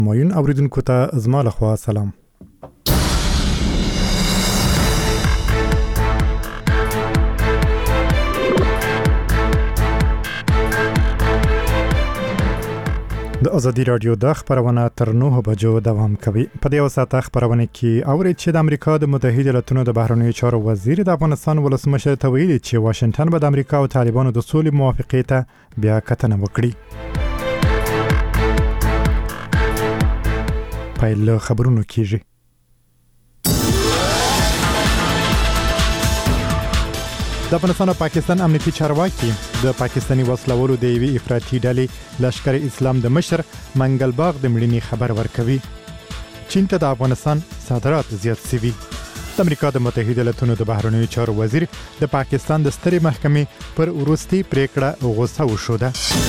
مایون اوریدونکو ته زما لخوا سلام. د ازادي رادیو د خبرونه تر 9 بجو دوام کوي. په دې وساته خبرونه کې اورید چې د امریکا د متحده ایالاتونو د بهرنیو چارو وزیر د افغانستان ولسمشر ته ویلي چې واشنگټن به د امریکا او طالبانو د سولې موافقې ته بیا کتنه وکړي. پایله خبرونه کیږي. د افغانستان او پاکستان امنیتي چارواکي د پاکستاني وسلوالو د یوې افراطي ډلې لشکر اسلام د مشر منګل باغ د مړینې خبر ورکوي. چین ته د افغانستان صادرات زیات شوي. د امریکا د متحده ایالاتونو د بهرنیو چارو وزیر د پاکستان د سترې محکمې پر وروستي پریکړه غوسه وشوده.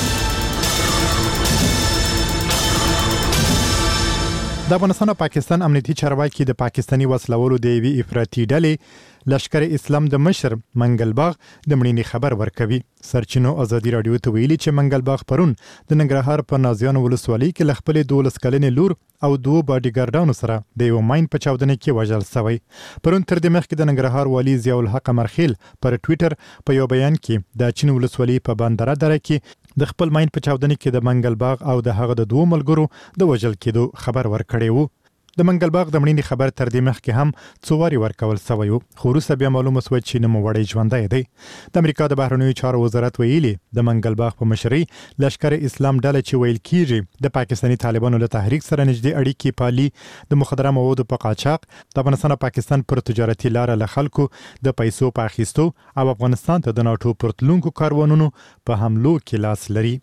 د افغانستان او پاکستان امنیتي چارواکي د پاکستاني وسلوالو د یوې افراطي ډلې لشکر اسلام د مشر منګل باغ د مړینې خبر ورکوي. سرچینو ازادي رادیو ته ویلي چې منګل باغ پرون د ننګرهار په نازیانو ولسوالۍ کې له خپلې 12 کلنې لور او 2 باډیګارډانو سره د یو ماین په چاودنه کې وژل شوی. پرون تر دې مخکې د ننګرهار والي ضیاء الحق مرخیل پر ټوئیټر په یو بیان کې د چین ولسوالۍ په بندره دره کې د خپل ماین په چاودنه کې د منګل باغ او د هغه د 2 ملګرو د وژل کېدو خبر ورکړی وو. د منګل باغ د مړینې خبر تر دې مخکې هم څو واري ورکول شوی و، خو وروسته بیا معلومه شوه چې نوموړی ژوندی دی. د امریکا د بهرنیو چارو وزارت ویلي د منګل باغ په مشرۍ لشکر اسلام ډله چې ویل کیږي د پاکستاني طالبانو له تحریک سره نږدې اړیکې پالي، د مخدره موادو په قاچاق، د افغانستان او پاکستان پر تجارتي لاره له خلکو د پیسو په اخیستو او افغانستان ته د ناټو پر تلونکو کاروانونو په حملو کې لاس لري.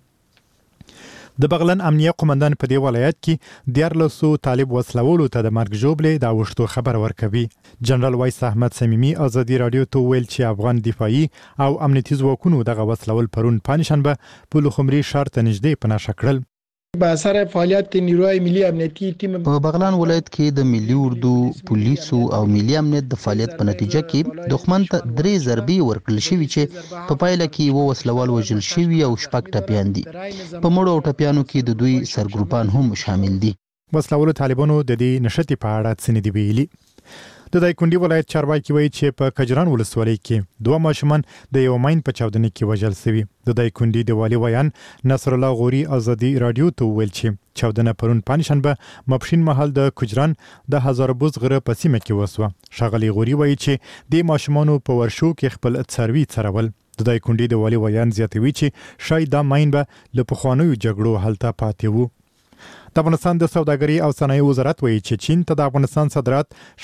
د بغلان امنیه قومندان په دې ولایت کې 1400 طالب وسلوالو ته د مرګ ژوبلې د اوښتو خبر ورکوي. جنرال وایس احمد صمیمي ازادي رادیو ته ویل چې افغان دفاعي او امنیتي ځواکونو دغه وسلوال پرون پنځشنبه په لوخمري ښار ته نږدې پناه کړل. به اثر فعالیت نیروهای ملی امنیتی تیم په بغلان ولایت کې د ملي اردو، پولیسو او ملي امنیت د فعالیت په نتیجه کې دښمن ته 3 ضربې ورکړل شوې چې په پایله کې و وسلوال وژل شوي او 6 ټپیان دي. په مړو او ټپیانو کې د دوی سرګروپان هم شامل دي. وسلوالو طالبانو د دې نشټي په اړه څه نه دی ویلي. د دایکنډي ولایت چارواکي وایي چې په کجران ولسوالۍ کې 2 ماشومان د یو ماین په چاودنه کې وژل شوي. د دایکنډي د والي ویان نصر الله غوري ازادي رادیو ته ویل چې چاودنه پرون پنځشنبه ماپښین مهال د کجران د هزار بوز غره په سیمه کې وسوه. ښاغلي غوري وایي چې د ماشومانو په ورشو کې خپل څاروي څرول. د دایکنډي د والي ویان زیاتوي چې شاید دا ماین به له پخوانیو جګړو هلته پاتې وو. د افغانستان د سوداګرۍ او صنایع وزارت وایي چې چین ته د افغانستان صادرات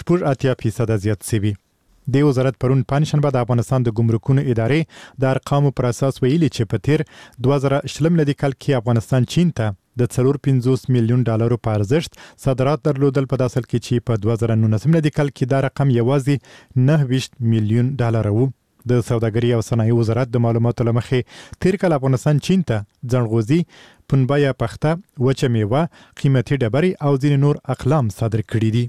80% زیات شوي. د وزارت پرون پنځشنبه د افغانستان د ګمرکونو ادارې د ارقامو پر اساس ویلي چې په تیر 2020 ملي کال کې افغانستان چین ته د 450 میلیون ډالرو په ارزښت صادرات درلودل، په داسې کې چې په 2019 ملي کال کې دا رقم یوازې 29 میلیون ډالر وو. د سوداګرۍ او صنایع وزارت د معلوماتو لمخې تیر کال افغانستان چین ته ځنغوزي، پنبه پخته، وچه میوه، قیمتي ډبرې او ځینې نور اقلام صادر کړي دي.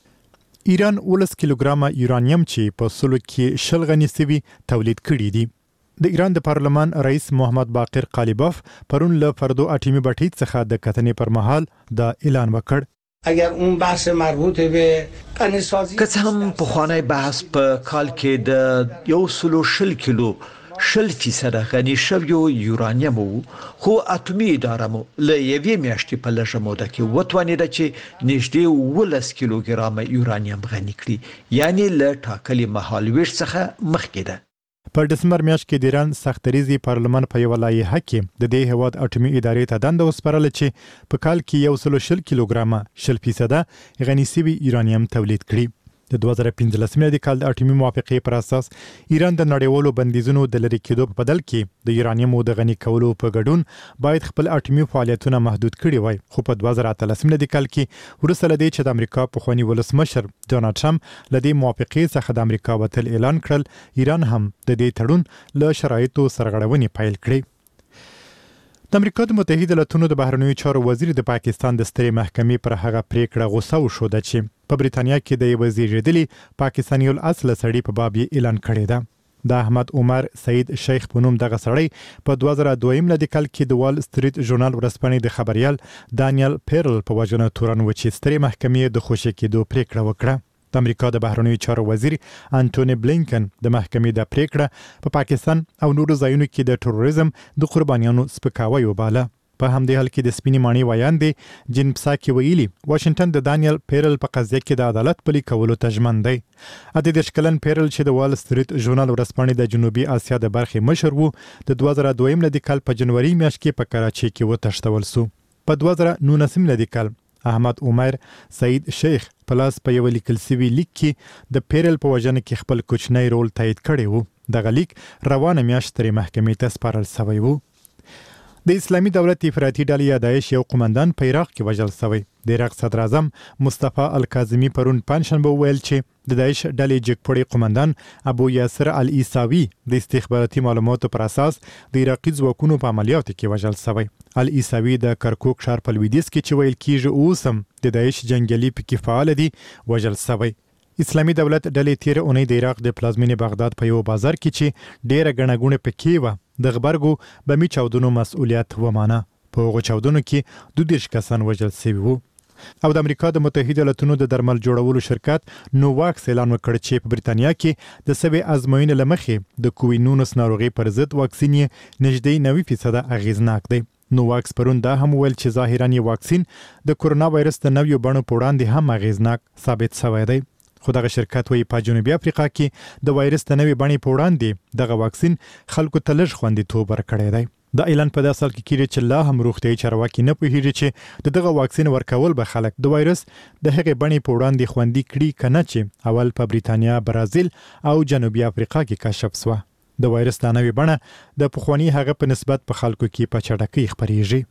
ایران 19 کیلوګرامه یورانیم چې په سلو کې 20 غني سوي تولید کړي دي. د ایران د پارلمان رئیس محمد باقر قالیباف پرون له فردو اټومي بټۍ څخه د کتنې پر مهال دا اعلان وکړ. اگر اون بحث مربوط به غنیسازی که هم په خوانی بحث په کال کې د 120 کیلو 0% غني شوی یورانیم وو، خو اټومي اداره مو له یوې میاشتې په لږه موده کې وتوانیده چې نږدې 19 کیلوګرامه یورانیم غني کړي، یعنی له ټاکلي مهالويش څخه مخکې ده. په دسمبر میاشت کې د ایران سختریزي پارلمان په یو لایحه کې د دې هواد اټومي ادارې ته دنده وسپارله چې په کال کې 120 کیلوګرامه 0% غني سوي یورانیم تولید کړي. د 2015 ملي کال د اټومي موافقې پر اساس ایران د نړیوالو بندیزونو د لری کېدو په بدل کې د یورانیم د غني کولو په ګډون باید خپل اټومي فعالیتونه محدود کړي وای. خو په 2013 ملي کال کې وروسته لدی چې د امریکا پخوانی ولسمشر ډونالد ټرمپ لدی موافقې څخه د امریکا وتل اعلان کړل، ایران هم د دې تړون له شرایطو سرغړونې پیل کړې. د امریکا د متحده ایالاتونو د بهرنیو چارو وزیر د پاکستان د سترې محکمې پر هغه پریکړه غوسه وشوده چې په بریتانیا کې د یو زیږیدلي پاکستاني الاصل سړي په باب اعلان کړی ده. د احمد عمر سعید شیخ په نوم دغه سړی په 2002 میلادي کال کې د وال سټریټ ژورنال ورځپاڼې د خبريال دانیل پیرل په وجنه تورن وچې سترې محکمې د خوشی کېدو پریکړه وکړه. د امریکا د بهرنیو چارو وزیر انټونی بلینکن د محکمې د پریکړه په پاکستان او نورو ځایونو کې د تروریزم د قربانیانو سپکاوی وباله. په همدې حال کې د سپینې ماڼۍ ویاندې جن پساکي ویلي واشنگټن د دانیل پیرل په قضیه کې د عدالت پلي کولو ته ژمن دی. د 10 کلن پیرل چې د وال سټریټ ژورنال ورځپاڼې د جنوبي اسیا د برخې مشر وو د 2002 میلادي کال په جنوري میاشت کې په کراچي کې وتښتول سو. په 2019 میلادي کال احمد عمر سعید شیخ پلاس په یو لیکل سوي لیک کې د پیرل په وجنه کې خپل کوچنی رول تایید کړی وو. دغه لیک روانه میاشت ترې محکمې ته سپارل شوی وو. د اسلامي دولت افراطي ډلې یا داعش یو قومندان په عراق کې وژل شوی. د عراق صدر اعظم مصطفی الکاظمی پرون پنځشنبه ویل چې د داعش ډلې جګپړی قومندان ابو یاسر العیساوی د استخباراتي معلوماتو پر اساس د عراقي ځواکونو په عملیاتو کې وژل شوی. العیساوی د کرکوک ښار په لویدیځ کې چې ویل کیږي اوسم د داعش جنگیالي پکې فعال دي وژل شوی. اسلامي دولت ډلې تیر اونۍ د عراق د پلازمینې بغداد په یو بازار کې چې ډیره غنغونه پکې و د غبرګو بمی چاودنو مسؤلیت ومانه. په هغو چاودنو کې 22 کسان وژل شوي وو. او د امریکا د متحده ایالاتونو د درمل جوړولو شرکت نوواکس اعلان وکړ چې په بریتانیا کې د سوي ازموینې لمخې د کووید-19 ناروغي پر ضد واکسین نږدې 90% اغیزناک دی. نوواکس پرون دا هم ویل چې ظاهرا یې واکسین د کورونا وایرس د نویو بڼو په وړاندې هم اغیزناک ثابت شوی دی. خو دغه شرکت وایي په جنوبي افریقا کې د وایرس د نوې بڼې په وړاندې دغه واکسین خلکو ته لږ خوندیتوب ورکړی دی. دا اعلان په داسې حال کې کیږي چې لا هم روغتیايي چارواکي نه پوهیږي چې دغه واکسین ورکول به خلک د وایرس د هغې بڼې په وړاندې خوندي کړي کنه چې اول په بریتانیا، برازیل او جنوبي افریقا کې کشف شوه. د وایرس د نوې بڼه د پخوانی هغه په نسبت په خلکو کې په چټکۍ خپریږي.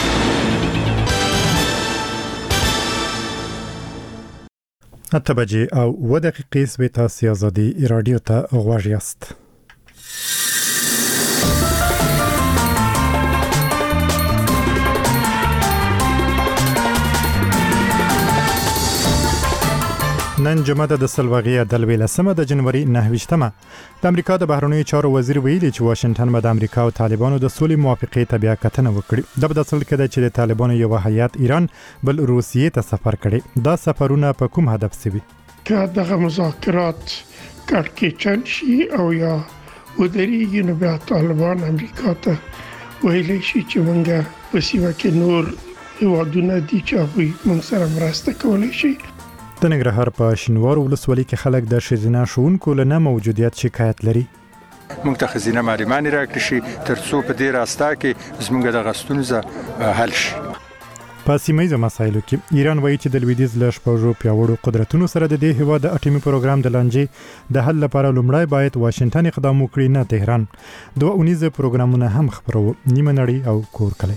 اته بجې او 7 دقیقې سوي تاسو ازادي رادیو ته غوږ یاست. نن جمعه د سلواغي د 18 جنوري 9 د امریکا د بهرنیو چارو وزیر ویلي چې واشنگټن به د امریکا او طالبانو د سولې موافقې ته بیا کتنه وکړي. د بدل کې چې د طالبانو یو هیئت ایران بل روسیې ته سفر کړي. دا سفرونه په کوم هدف سوي؟ که دغه مذاکرات کړکېچن شي او یا ودرېږي نو بیا طالبان امریکا ته ویلی شي چې موږ په سیمه کې نور هیوادونه دي چې هغوی موږ سره مرسته کولی شي. د ننګرهار په شینوار ولسوالۍ کې خلک د ښځینه ښوونکو له نه موجودیت شکایت لري. موږ ته ښځینه معلمانې راکړي شي ترڅو په دې راستا کې زموږ د ستونزه حل شي. په سیمه‌یزو مسایلو کې ایران وایي چې د لویدیځ له شپږو پیاوړو قدرتونو سره د دې هیواد د اټومي پروګرام د لانجې د حل لپاره لومړی باید واشنگټن اقدام وکړي نه تهران. دوه اونیزه پروګرامونه هم خبرو نیمه نړۍ او کور کلی.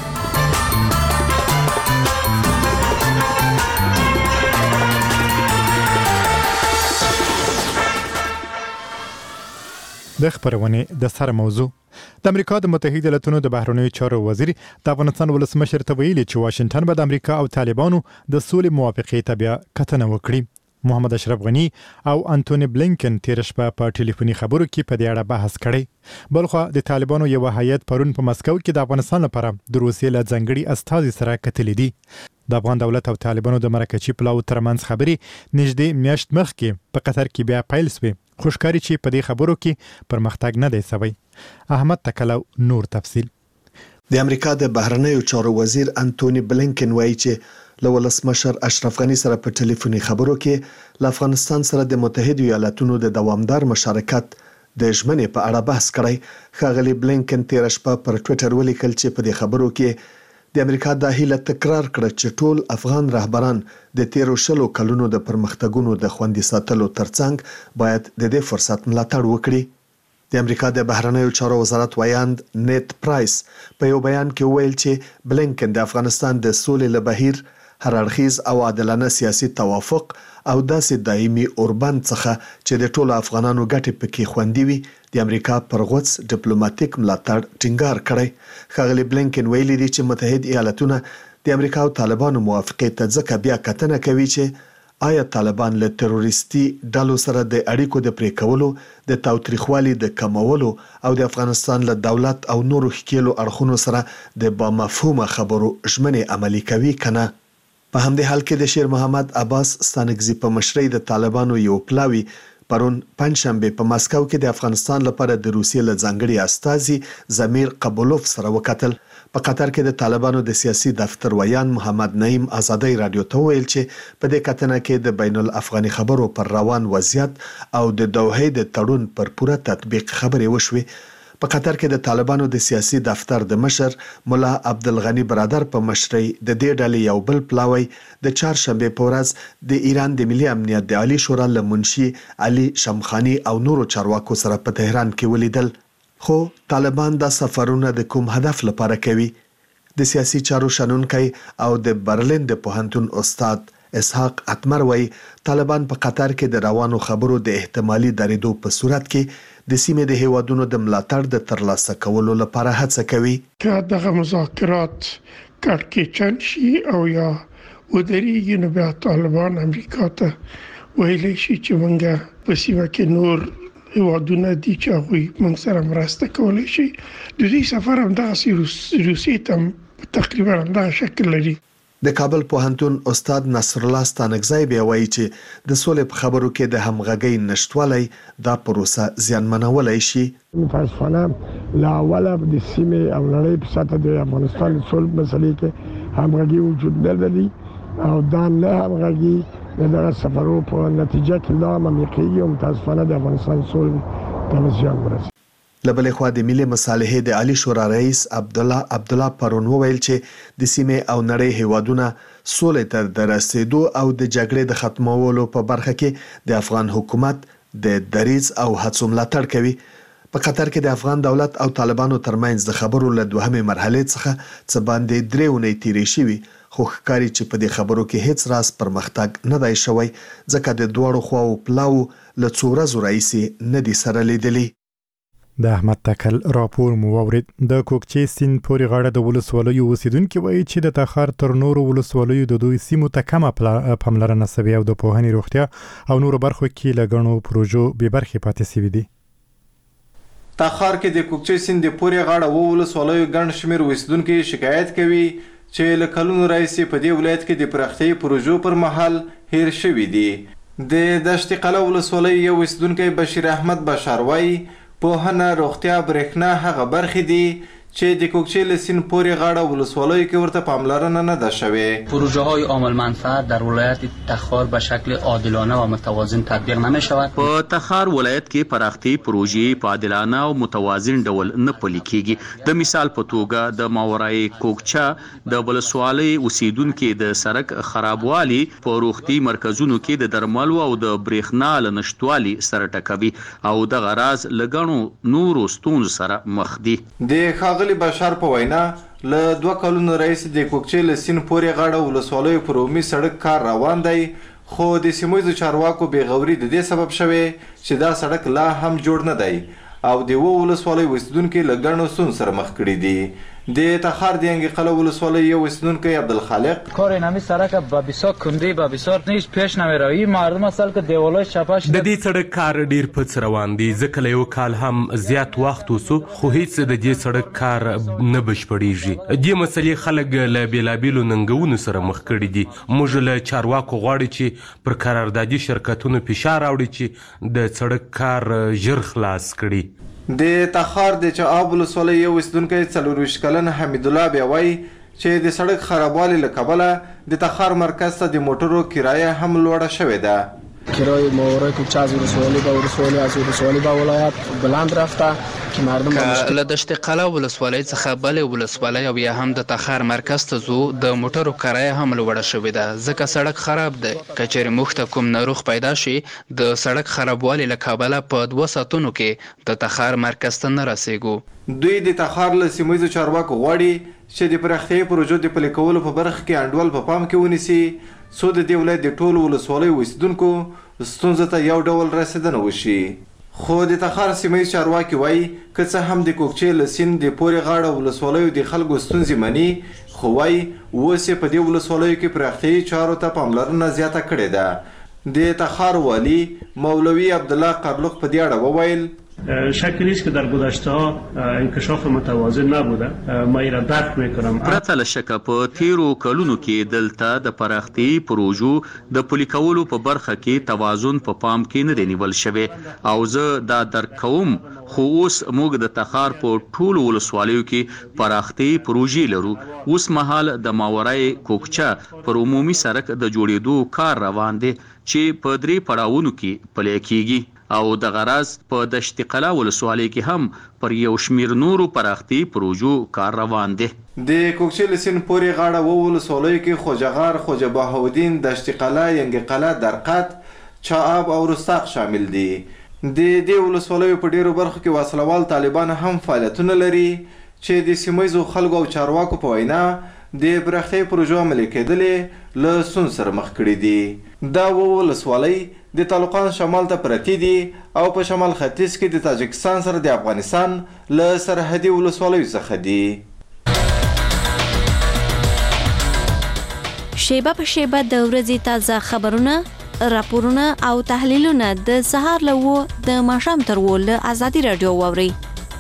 د خبرونه د سره موضوع د امریکا د متحده ایالاتونو د بهرنیو چارو وزیر د افغانستان ولسمشر ته ویلي چې واشنگټن به د امریکا او طالبانو د سولې موافقې ته بیا کتنه وکړي. محمد اشرف غنی او انټونی بلینکن تیر شپه په ټلیفوني خبرو کې په دې اړه بحث کړی. بلخو د طالبانو یو هیئت پرون په مسکو کې د افغانستان لپاره د روسیې له ځنګړي استازي سره کتلې دي. د افغان دولت او طالبانو د مرکزي پلاو ترمنځ خبرې نږدې میاشت مخکې په قطر کې بیا پیل شوې. خوشکاري چې په دې خبرو کې پرمختګ نه دی شوی. احمد تکلو نور تفصیل. د امریکا د بهرنیو چارو وزیر انټونی بلینکن وایي چې له ولسمشر اشرف غنی سره په ټلیفوني خبرو کې له افغانستان سره د متحده ایالاتونو د دوامدار مشارکت د ژمنې په اړه بحث کړی. ښاغلي بلینکن تیر شپه پر ټوئیټر ولیکل چې په دې خبرو کې د امریکا د هیله تکرار کړ چې ټول افغان رهبران د 13 کلونو د پرمختګونو د خوندي ساتلو ترڅنګ باید د دې فرصت ملاتړ وکړي. د امریکا د بهرنیو چارو وزارت ویاند نیت پرایس په یو بیان کې ویل چې بلینکن د افغانستان د سولې له بهیر هر اړخیز او عادلانه سیاسي توافق او داسې دایمي اوربند څخه چې د ټولو افغانانو ګټې پکې خوندي وي د امریکا پر غوڅ ډیپلوماټیک ملاتړ ټینګار کړی. ښاغلي بلینکن ویلي دي چې متحده ایالاتونه د امریکا او طالبانو موافقې ته ځکه بیا کتنه کوي چې آیا طالبان له تروریستي ډلو سره د اړیکو د پرې کولو د تاوتریخوالي د کمولو او د افغانستان له دولت او نورو ښکیلو اړخونو سره د بامفهومه خبرو ژمنې عملي کوي کنه؟ په همدې حال کې د شیر محمد عباس ستانکزي په مشرۍ د طالبانو یو پلاوی پرون پنځشنبه په ماسکو کې د افغانستان لپاره د روسیې له ځانګړي استازي زمیر قبولوف سره وکتل. په قطر کې د طالبانو د سیاسي دفتر ویان محمد نعیم آزادۍ رادیو ته ویل چې په دې کتنه کې د بین الافغاني خبرو پر روان وضعیت او د دوحې د تړون پر پوره تطبیق خبرې وشوې. په قطر کې د طالبانو د سیاسي دفتر د مشر مولا عبدالغنی برادر په مشرۍ د دې ډلې یو بل پلاوی د چهارشنبه په ورځ د ایران د ملي امنیت د عالی شورا له منشي علي شمخاني او نورو چارواکو سره په تهران کې ولیدل. خو طالبان دا سفرونه د کوم هدف لپاره کوي؟ د سیاسي چارو شنونکی او د برلین د پوهنتون استاد اسحاق اتمر وایي طالبان په قطر کې د روانو خبرو د احتمالي درېدو په صورت کې د سیمې د هیوادونو د ملاتړ د ترلاسه کولو لپاره هڅه کوي. که دغه مذاکرات کړکېچن شي او یا ودرېږي نو بیا طالبان امریکا ته ویلی شي چې موږ په سیمه کې نور هیوادونه دي چې هغوی موږ سره مرسته کولی شي. د دې سفر هم دغسې روسیې ته تقریبا همدغه شکل لري. د کابل پوهنتون استاد نصر الله ستانکزی بیا وایي چې د سولې په خبرو کې د همغږۍ نشتوالی دا پروسه زیانمنولی شي. متاسفانه له اوله د سیمې او نړۍ په سطح د افغانستان د صلح مسلې کې همغږي وجود نه لري او دا نه همغږي دغه سفرو په نتیجه کې لا ممکن متاسفانه د افغانستان صلح ته زیان ورسوي. له بلې خوا د ملي مصالحې د عالی شورا رئیس عبدالله پرون وویل چې د سیمې او نړۍ هیوادونه سولې ته د رسیدو او د جګړې د ختمولو په برخه کې د افغان حکومت د دریځ او هڅو ملاتړ کوي. په قطر کې د افغان دولت او طالبانو ترمنځ د خبرو له دوهمې مرحلې څخه څه باندې 3 اونۍ تیرې شوي، خو ښکاري چې په دې خبرو کې هیڅ راز پرمختګ نه دی شوی ځکه د دواړو خواو پلاو له څو ورځو راهیسې نه دي سره لیدلي. د احمد تکل راپور مو واورید. د کوکچې سیند پورې غاړه د ولسوالیو اوسیدونکي وایي چې د تخار تر نورو ولسوالیو د دوی سیمو ته کمه پاملرنه سوې او د پوهنې، روغتیا او نورو برخو کې له ګڼو پروژو بې برخې پاتې سوي دي. تخار کې د کوکچې سیند پورې غاړه ولسوالیو ګڼ شمېر اوسیدونکي شکایت کوي چې له کلونو راهیسې په دې ولایت کې د پراختیايي پروژو پر مهال هیر شوي دي. د دشت قلعه ولسوالۍ یو اوسیدونکی بشیر احمد بشار وایي پوهنه، روغتیا، برېښنا هغه برخې دي چې د کوکچې له سیند پورې غاړه ولسوالیو کې ورته پاملرنه نه ده شوې. پروژه های عامل منفعت در ولایت تخار به شکل عادلانه و متوازن تطبیق نمی شود. په تخار ولایت کې پراختي پروژې په عادلانه او متوازن ډول نه پلي کیږي. د مثال په توګه د ماورای کوکچه د ولسوالۍ اوسیدونکو د سړک خرابوالي په روغتي مرکزونو کې د درملو او د برېښنا له نشټوالي سره ټکوي او د غراز لګڼو نورو ستونزو سره مخ دي. د بشار په وینا له 2 کلونو راهیسې د کوکچې له سیند پورې غاړه ولسوالیو پر عمومي سړک کار روان دی، خو د سیمویزو چارواکو بېغوري د دې سبب شوی چې دا سړک لا هم جوړ نه دی او د ولسوالیو اوسیدونکي له ګڼو ستونزو سره مخ کړي دي. د تخار د ینګي قلعه ولسوالۍ یو اوسیدونکی عبدالخالق کار اینمی سړک با بسیار کندی با بسیار نیست پیش نمیروی مردم اصل که دیوالای چپش د دې سړک کار ډیر پڅ روان دی ځکه له یو کال هم زیات وخت وسو خو هیڅ د دې سړک کار نه بشپړیږي. دې مسلې خلک له بیلابیلو ننګونو سره مخ کړي دي. موږ له چارواکو غواړو چې پر قراردادي شرکتونو فشار راوړي چې د سړک کار ژر خلاص کړي. د تخار د چعاب ولسوالۍ یو اوسیدونکی 24 کلن حمید الله بیا وایي چې د سړک خرابوالي له کبله د تخار مرکز ته د موټرو کرایه هم لوړه شوې ده. کرای ماورای کوکچه از ولسوالی به ولسوالی از ولسوالی به ولایت بلند رفته که مردم له دشت قلعه ولسوالۍ څخه بلې ولسوالۍ او یا هم د تخار مرکز ته ځو د موټرو کرایه هم لوړه شوې ده ځکه سړک خراب دی. که چېرې موږ ته کوم ناروغ پیدا شي د سړک خرابوالي له کبله په 2 ساعتونو کې د تخار مرکز ته نه رسیږو. دوی د تخار له سیمویزو چارواکو غواړي چې د پراختیايي پروژو د پلي کولو په برخه کې انډول په پام کې ونیسي څو د دې ولایت د ټولو ولسوالیو اوسیدونکو ستونزو ته یو ډول رسیدنه وشي. خو د تخار سیمه چارواکي وایي که څه هم د کوکچې له سیند د پورې غاړه ولسوالیو د خلکو ستونزې مني، خو وایي اوس یې په دې ولسوالیو کې پراختیایي چارو ته پاملرنه زیاته کړې ده. د تخار والی مولوی عبدالله قرلوق په دې اړه وویل شکی نیست که در گذشته ها انکشاف متوازن نبوده. ما این را درک میکنم. پرته له شکه په تیرو کلونو کې دلته د پراختي پروژو د پلي کولو په برخه کې توازن په پام کې نه دی نیول شوی او زه دا درک کوم، خو اوس موږ د تخار په ټولو ولسوالیو کې پراختي پروژې لرو. اوس مهال د ماورای کوکچه پر عمومي سړک د جوړېدو کار روان دی چې په 3 پړاوونو کې پلی کیږي او د غراز په دشت قلا ولسوالۍ کې هم پر یو شمیر نورو پراختي پروژو کار روان دي. د کوکچې له سیند پورې غاړه ولسوالیو کې خوجغار، خوجه بهاودین، دشت قلا، ینګ قلا، درقد، چااب او رستاق شامل دي. د دې ولسوالیو په ډیرو برخو کې وسلوال طالبان هم فعالیتونه لري چې د سیمایي خلکو او چارواکو په وینا د پراختي پروژو عملي کېدلې له ستونزو سره مخ کړي دي. دا ولسوالۍ د طالقان شمال ته پرتې دي او په شمال ختیځ کې د تاجکستان سره د افغانستان له سرحدي ولسوالیو څخه دي. شیبه په شیبه د ورځې تازه خبرونه، راپورونه او تحلیلونه د سهار له 9 د ماښام تر 10 له ازادي رادیو واورئ.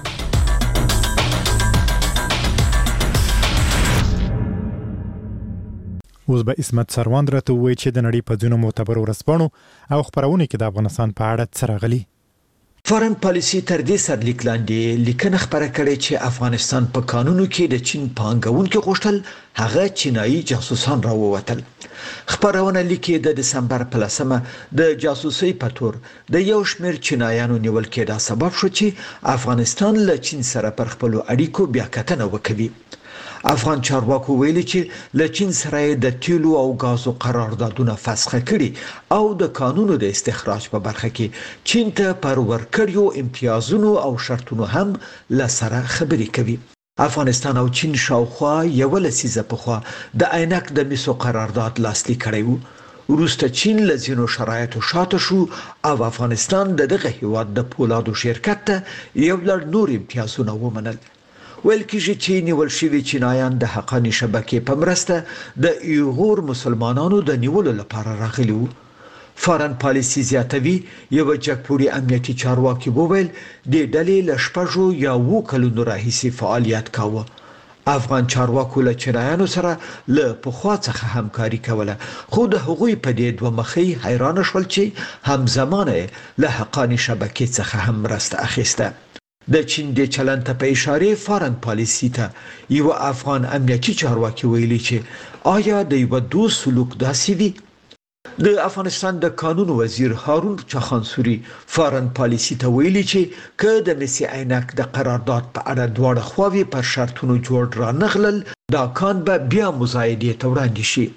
اوس به اسمت سروان راته وایي چې د نړۍ په ځینو معتبرو ورځپاڼو او خپرونو کې د افغانستان په اړه څه راغلي. فارن پالیسي تر دې سرلیک لاندې لیکنه خبره کړې چې افغانستان په قانونو کې د چین پانګونکو غوښتل هغه چینایي جاسوسان راووتل. خبرونه لیکي د دسمبر په 10 د جاسوسي په تور د یو شمېر چینایانو نیول کېدا سبب شو چې افغانستان له چین سره پر خپل اړیکو بیا کتنه وکړي. افغان چارواکو ویلي چې له چین سره د تیلو او غازو قراردادونه فسخ کړي او د قانونو د استخراج په برخه کې چین ته پر ورکړیو امتیازونو او شرطونو هم لسره خبري کوي. افغانستان او چین شاوخوا یو لسیزه پخوا د عینک د میسو قرارداد لاسلیک کړی وو. وروسته چین له ځینو شرایطو شاته شو او افغانستان دغه هیواد د پولادو شرکت ته یو لړ نور امتیازونه ومنل. ویل کېږي چې نیول شوي چینایان د حقاني شبکې په مرسته د ایغور مسلمانانو د نیولو لپاره راغلي وو. فارن پالیسي زیاتوي یو جګپوري امنیتي چارواکي وویل د ډلې له 6 یا 7 کلونو راهیسې فعالیت کاوه. افغان چارواکو له چینایانو سره له پخوا څخه همکاري کوله، خو د هغوی په دې دوه مخي حیران شول چې همزمانه له حقاني شبکې څخه هم مرسته اخیسته. د چین د چلند ته په اشاره فارن پالیسي ته یو افغان امنیتي چارواکي ویلي چې آیا د یو دوه سلوک داسې وي. د افغانستان د قانون وزیر هارون چخانسوري فارن پالیسي ته ویلي چې که د مسی عینک د قرارداد په اړه دواړه خواوې پر شرطونو جوړ را نغلل دا کان به بیا مزایدې ته وړاندې شي.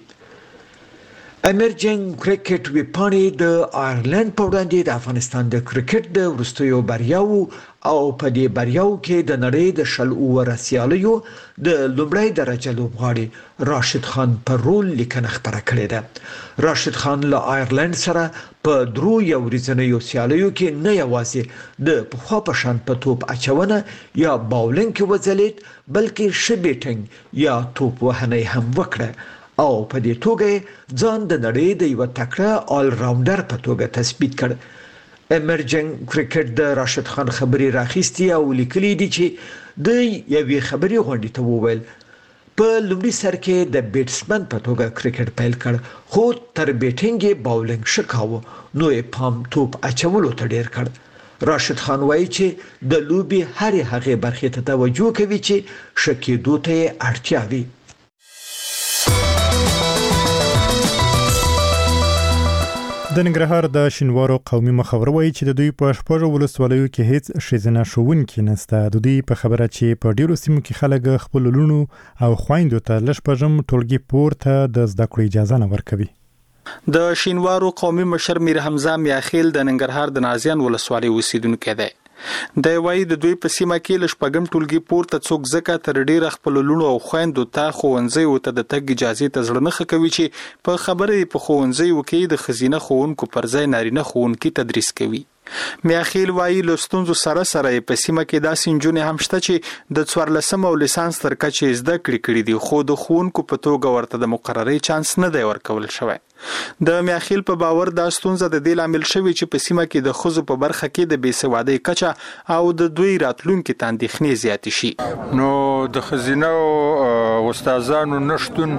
امرجنګ کرکټ ویپاڼې د آیرلند په وړاندې د افغانستان د کرکټ د وروستیو بریاو او په دې بریاو کې د نړۍ د شل اوره سیالیو د لومړۍ درجه لوبغاړي راشد خان پر رول لیکنه خبره کړې ده. راشد خان له آیرلند سره په درو یو ورځنیو سیالیو کې نه یوازې د پخوا په شان په توپ اچونه یا باولینګ کې وځلید بلکې شبیټنګ یا توپ وهنه هم وکړه او په دې توګه ځان د نړۍ د یو تکړه آل راونډر په توګه تثبیت کړ. امرجنګ کرکټ د راشد خان خبري راخیستي او لیکلي دي چې د یوې خبري غونډې ته وویل په لومړي سر کې د بیټسمن په توګه کرکټ پیل کړ، خو تر بیټینګ باولینګ شکاوه نو یې پام توپ اچولو ته ډیر کړ. راشد خان وایي چې د لوبي هرې هغې برخې ته توجه کوي چې شکېدو ته اړتیا وي. د ننګرهار د شینوارو قومي مخور وایي چې د دوی په 6 ولسوالیو کې هیڅ ښځینه ښوونکې نشته. د دوی په خبره چې په ډیرو سیمو کې خلک خپل لونو او خویندو ته لږ پژم ټولګي پورته د زده کړو اجازه نه ورکوي. د شینوارو قومي مشر میر حمزه میاخیل د ننګرهار د نازیان ولسوالۍ اوسیدونکو دی. د وایي د دوی په سیمه کې لږ پګم ټولګي پورته څوک زکه تر ډیر خپل لونو او خويندو ته خوونځي او ته د تګ اجازه ته ځړنه کوي چې په خبره په خوونځي وکي د خزینه خوونکو پر ځای نارینه خوونکي تدریس کوي. میاخیل وایي له ستونزو سره سره په سیمه کې داسې نجونې هم شته چې د 14 او لیسانس تر کچې زده کړې دي خو د ښوونکو په توګه ورته د مقرري چانس نه دی ورکول شوی. د میاخیل په باور دا ستونزه د دې لامل شوی چې په سیمه کې د ښځو په برخه کې د بېسوادۍ کچه او د دوی راتلونکي ته اندېښنې زیاتې شي. نو د ښځینه او استادانو نشتون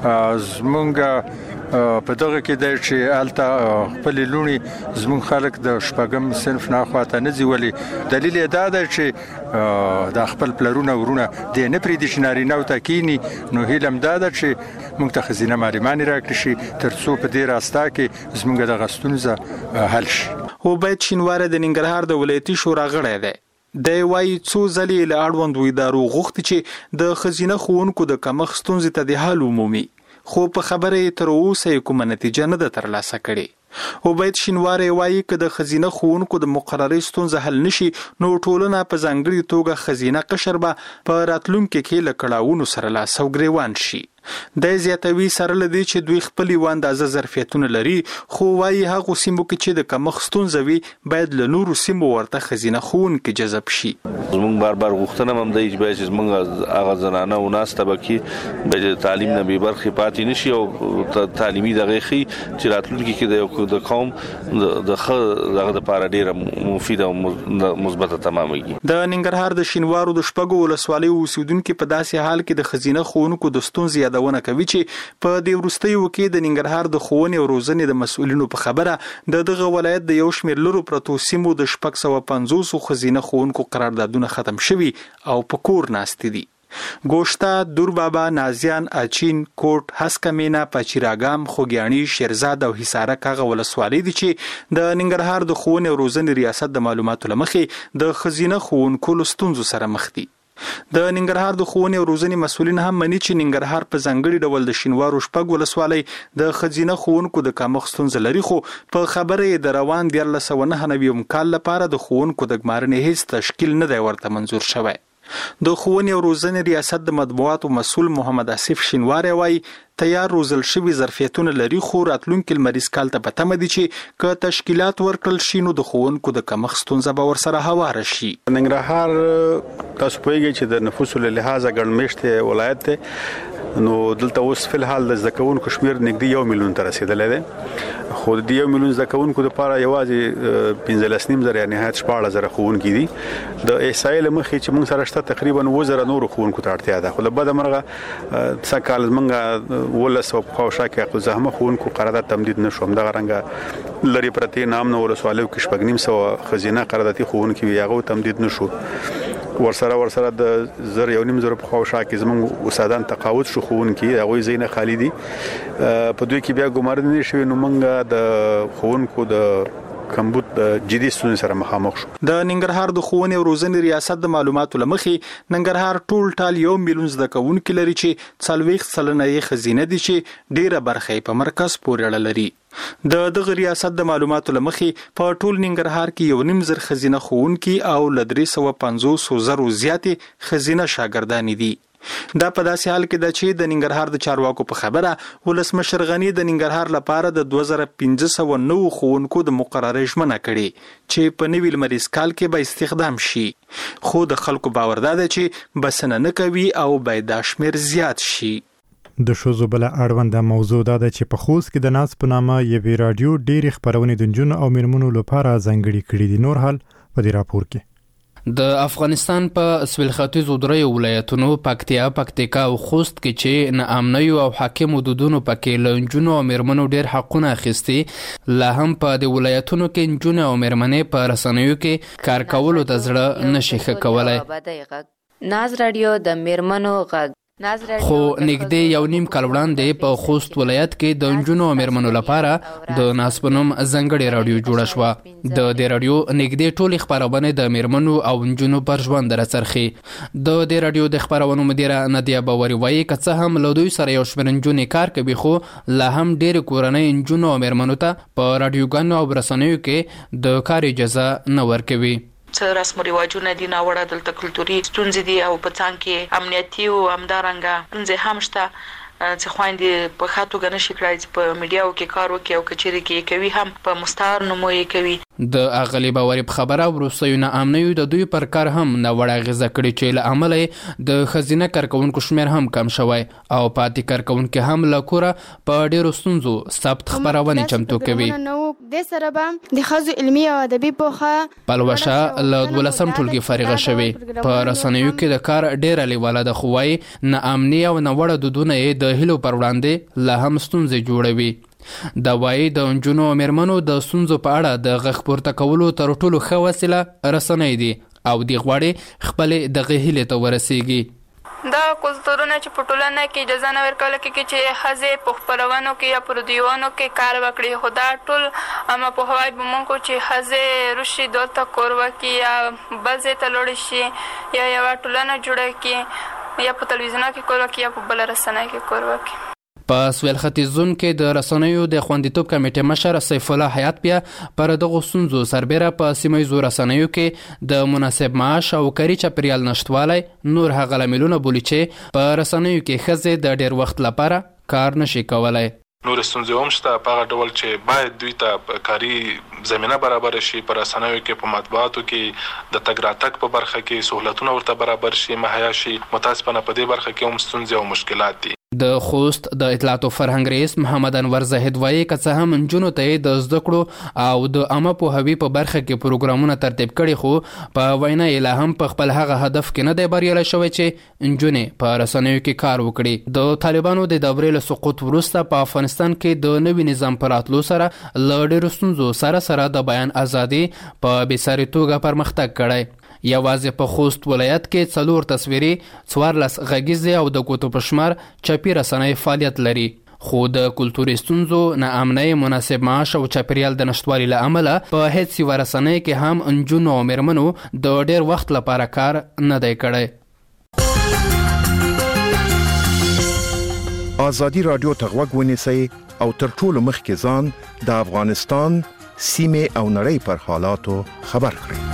زمونږ په دغه کې د چې الته خپل لونی زمون خلک د شپږم صنف نه خواته نه ځولي. دلیل دا ده چې د خپل پلرونه ورونه د نه پریدي شناري نو تکینی. نو هیلم دا ده چې موږ ته خزینه معلومات راکړي شي ترڅو په دې راستا کې زمونږ د غستونزه حل شي. عبید شینواره د ننګرهار د ولایتي شورا غړی دی. د وایي څو ځلې له اړوندو ادارو غوښتي چې د ښځینه ښوونکو د کمښت ستونزې ته د حل ومومي خو په خبره یې تر اوسه کومه نتیجه نه ده ترلاسه کړې. عبید شینواره وایي که د ښځینه ښوونکو د مقرري ستونزه حل نشي نو ټولنه په ځانګړي توګه ښځینه قشر به په راتلونکي کې له کړاوونو سره لاس او ګریوان شي. د زیاتوي سره لدی چې دوی خپل یو اندازه ظرفیتونه لري خو وایي هغه سیمو کې چې د کمښت ستونزه وي باید له نورو سیمو ورته ښځینه ښوونکي جذب شي. زموږ بار غوښتنه هم دی چې زموږ هغه زنانه او ناس طبقې به تعلیم نه به برخې پاتې نشي او تعلیمي دغه خي چې راتلونکي کې د قوم دغه لپاره ډیره مفیده او مثبته تمامېږي. د ننګرهار د شینوارو د شپږو ولسوالۍ اوسیدونکو په داسې حال کې د ښځینه ښوونکو د ستونزې یادونه کوي چې په دې وروستیو کې د ننګرهار د ښوونې او روزنې د مسؤلینو په خبره دغه ولایت د یو شمېر لرو پرتو سیمو د 650 ښځینه ښوونکو قراردادونه ختم شوي او په کور ناستې دي. گوشتا، دوربابا، نازیان، اچین، کوټ، هسکمینا، پچیراګام، خوګیاڼي، شیرزاد او حصارک هغه ولسوالۍ دي چې د ننګرهار د ښوونې او روزنې ریاست د معلوماتو له مخې د ښځینه ښوونکو له ستونزو سره مخ دي. د ننګرهار د ښوونې او روزنې مسؤلین هم مني چې ننګرهار په ځانګړي ډول د شینوارو شپږ ولسوالۍ د ښځینه ښوونکو د کمښت ستونزه لري خو په خبره یې د روان 1999 کال لپاره د ښوونکو د ګمارنې هیڅ تشکیل نه دی ورته منظور شوی. د ښوونې او روزنې ریاست د مطبوعاتو مسؤل محمد آصف شینواری وایي تیار روزل شوي ظرفیتونه لري خو راتلونکي لمریز کال ته په تمه دي چې که تشکیلات ورکړل شي نو د ښوونکو د کمښت ستونزه به ورسره هواره شي. ننګرهار تاسو پوهیږئ چې د نفوسو له لحاظه ګڼمېشته ولایت دی نو دلته اوس فل حال د زکونکو شمیر نږدې 1 میلیون ته رسیدلی دی خو د 1 میلیون زکونکو لپاره یوازې 15.5 یعنی 14,000 ښوونکي دي. د احصایې له مخې چې موږ سره شته تقریبا 1000 نور ښوونکو ته اړتیا ده خو له بده مرغه څه کال موږ ولسو په خواوشا کې زحمه ښوونکو قرارداد تمدید نشوم دغه رنګه لري پرتی نام نو ولسوالو کې 950 خزینه قراردادي ښوونکي یاغو تمدید نشو ورسره د 1.5 په خواوشا کې زموږ استادان تقاعد شو ښوونکي هغه زینه خالی دي په دوی کې بیا ګمارنه نشوي نو موږ د ښوونکو د کمبود جدي ستونزې سره مخامخ شو. د ننګرهار د ښوونې او روزنې ریاست د معلوماتو له مخې ننګرهار ټال 1 میلیون زده کوونکي لري چې 40% یې ښځینه دي چې ډیره برخه یې په مرکز پورې اړه لري. د دغه ریاست د معلوماتو له مخې په ټول ننګرهار کې 1.5 زر ښځینه ښوونکي او له 350 زرو زیاتې ښځینه شاګردانې دي. دا په داسې حال کې ده چې د ننګرهار د چارواکو په خبره ولسمشر غني د ننګرهار لپاره د 2509 ښوونکو د مقررې ژمنه کړې چې په نوي لمریز کال کې به استخدام شي خو د خلکو باور دا ده چې بسنه نه کوي او باید دا شمیر زیات شي. د ښځو بله اړونده موضوع دا ده چې په خوست کې د ناز په نامه یوې راډیو ډېرې خپرونې د نجونو او میرمنو لپاره ځانګړې کړي دي. نور حال په دې راپور کې د افغانستان په سویل ختیځو دریو ولایتونو پکتیکا او خوست کې چې ناامنیو او حاکم حدودونو پکې له نجونو او میرمنو ډېر حقونه اخیستي لا هم په دې ولایتونو کې نجونې او میرمنې په رسنیو کې کار کولو ته زړه نشي ښه کولی. ناز راډیو د میرمنو غږ خو نږدې 1.5 کال وړاندې په خوست ولایت کې د نجونو او میرمنو لپاره د ناز په نوم ځانګړې راډیو جوړه شوه. د دې راډیو نږدې ټولې خپرونې د میرمنو او نجونو پر ژوند راڅرخي. د دې راډیو د خپرونو مدیره نادیه باوري وایي که څه هم له دوی سره یو شمېر نجونې کار کوي خو لا هم ډېرې کورنۍ نجونو او میرمنو ته په راډیوګانو او رسنیو کې د کار اجازه نه ورکوي. څه رسم او رواجونه دي ناوړه دلته کلتوري ستونزې دي او په څنګ کې امنیتي او همدارنګه ستونزې هم شته چې خويندې په خاطر غنښ کړای چې په میډیاو کې کار وکړي او کچېرې کې کوي هم په مستعار نموي کوي. د اغلی باوري خبره وروستیو ناامنیو د دوی پر کار هم ناوړه اغیزه کړې چې له امله د خزینه کارکونکو شمیر هم کم شوی او پاتې کارکونکو هم له کوره په ډیرو ستونزو ثبت خبرونه چمتو کوي. د سره به د خزو علمي او ادبي پوهه پلوشه له 12 ټولګي فارغه شوی. په رسنیو کې د کار ډیره لیواله د خوای ناامنی او ناوړه دودونه د هلو پر وړاندې له هم ستونزې جوړوي. دا وایي د نجونو او میرمنو د ستونزو په اړه د غږ پورته کولو تر ټولو ښه وسیله رسنۍ دي او دی غواړي خپلې دغه هیلې ته ورسیږي. دا کلتورونه چې په ټولنه کې اجازه نه ورکول کېږي چې ښځې په خپرونو کې یا په رادیوونو کې کار وکړي، خو دا ټول اما پوهوی به مونږ چې ښځې روشي دلته کور وکړي یا بل ځای ته لاړې شي یا یوه ټولنه جوړه کړي یا په تلویزیون کې کور وکړي یا په بله رسنۍ کې کور وکړي. په سویل ختیځ زون کې د رسنیو د خوندیتوب کمیټې مشر سیف الله حیات بیا پر دغه ستونزو سربیره په سیمه رسنیو کې د مناسب معاش او کاري چاپیریال نشټوالی نور هغه لاملونه بولي چې په رسنیو کې ښځې د ډیر وخت لپاره کار نشي کولای. نور ستونزې هم شته په هغه ډول چې باید دوی ته کاري زمینه برابر شي، په رسنیو کې په مطبوعاتو کې د تګ راتګ په برخه کې سہولتونه ورته برابر شي، مهیا شي. متاسفانه په دې برخه کې هم ستونزې او مشکلات دي. د خوست د اطلاعات او فرهنګ رئیس محمد انور زاهد وایي که څه هم نجونو ته د زده کړو او د عامه پوهاوي په برخه کې پروګرامونه ترتیب کړي، خو په وینا یې لا هم په خپل هغه هدف کې نه دی بریالی شوی چې نجونې په رسنیو کې کار وکړي. د طالبانو د دورې له سقوط وروسته په افغانستان کې د نوي نظام په راتلو سره له ډېرو ستونزو سره د بیان ازادي په بېساري توګه پرمختګ کړی. یوازې په خوست ولایت کې 4 تصویري 14 غږیزې او د ګوتو په شمار چاپي رسنۍ فعالیت لري. خو د کلتوري ستونزو، ناامنۍ، مناسب معاش او چاپیریال د نشتوالي له امله په هیڅ یوه رسنۍ کې هم نجونو او میرمنو د ډیر وخت لپاره کار نه دی کړی. ازادي رادیو ته غوږ ونیسئ او تر ټولو مخکې ځان د افغانستان سیمې او نړۍ پر حالاتو خبر کړئ.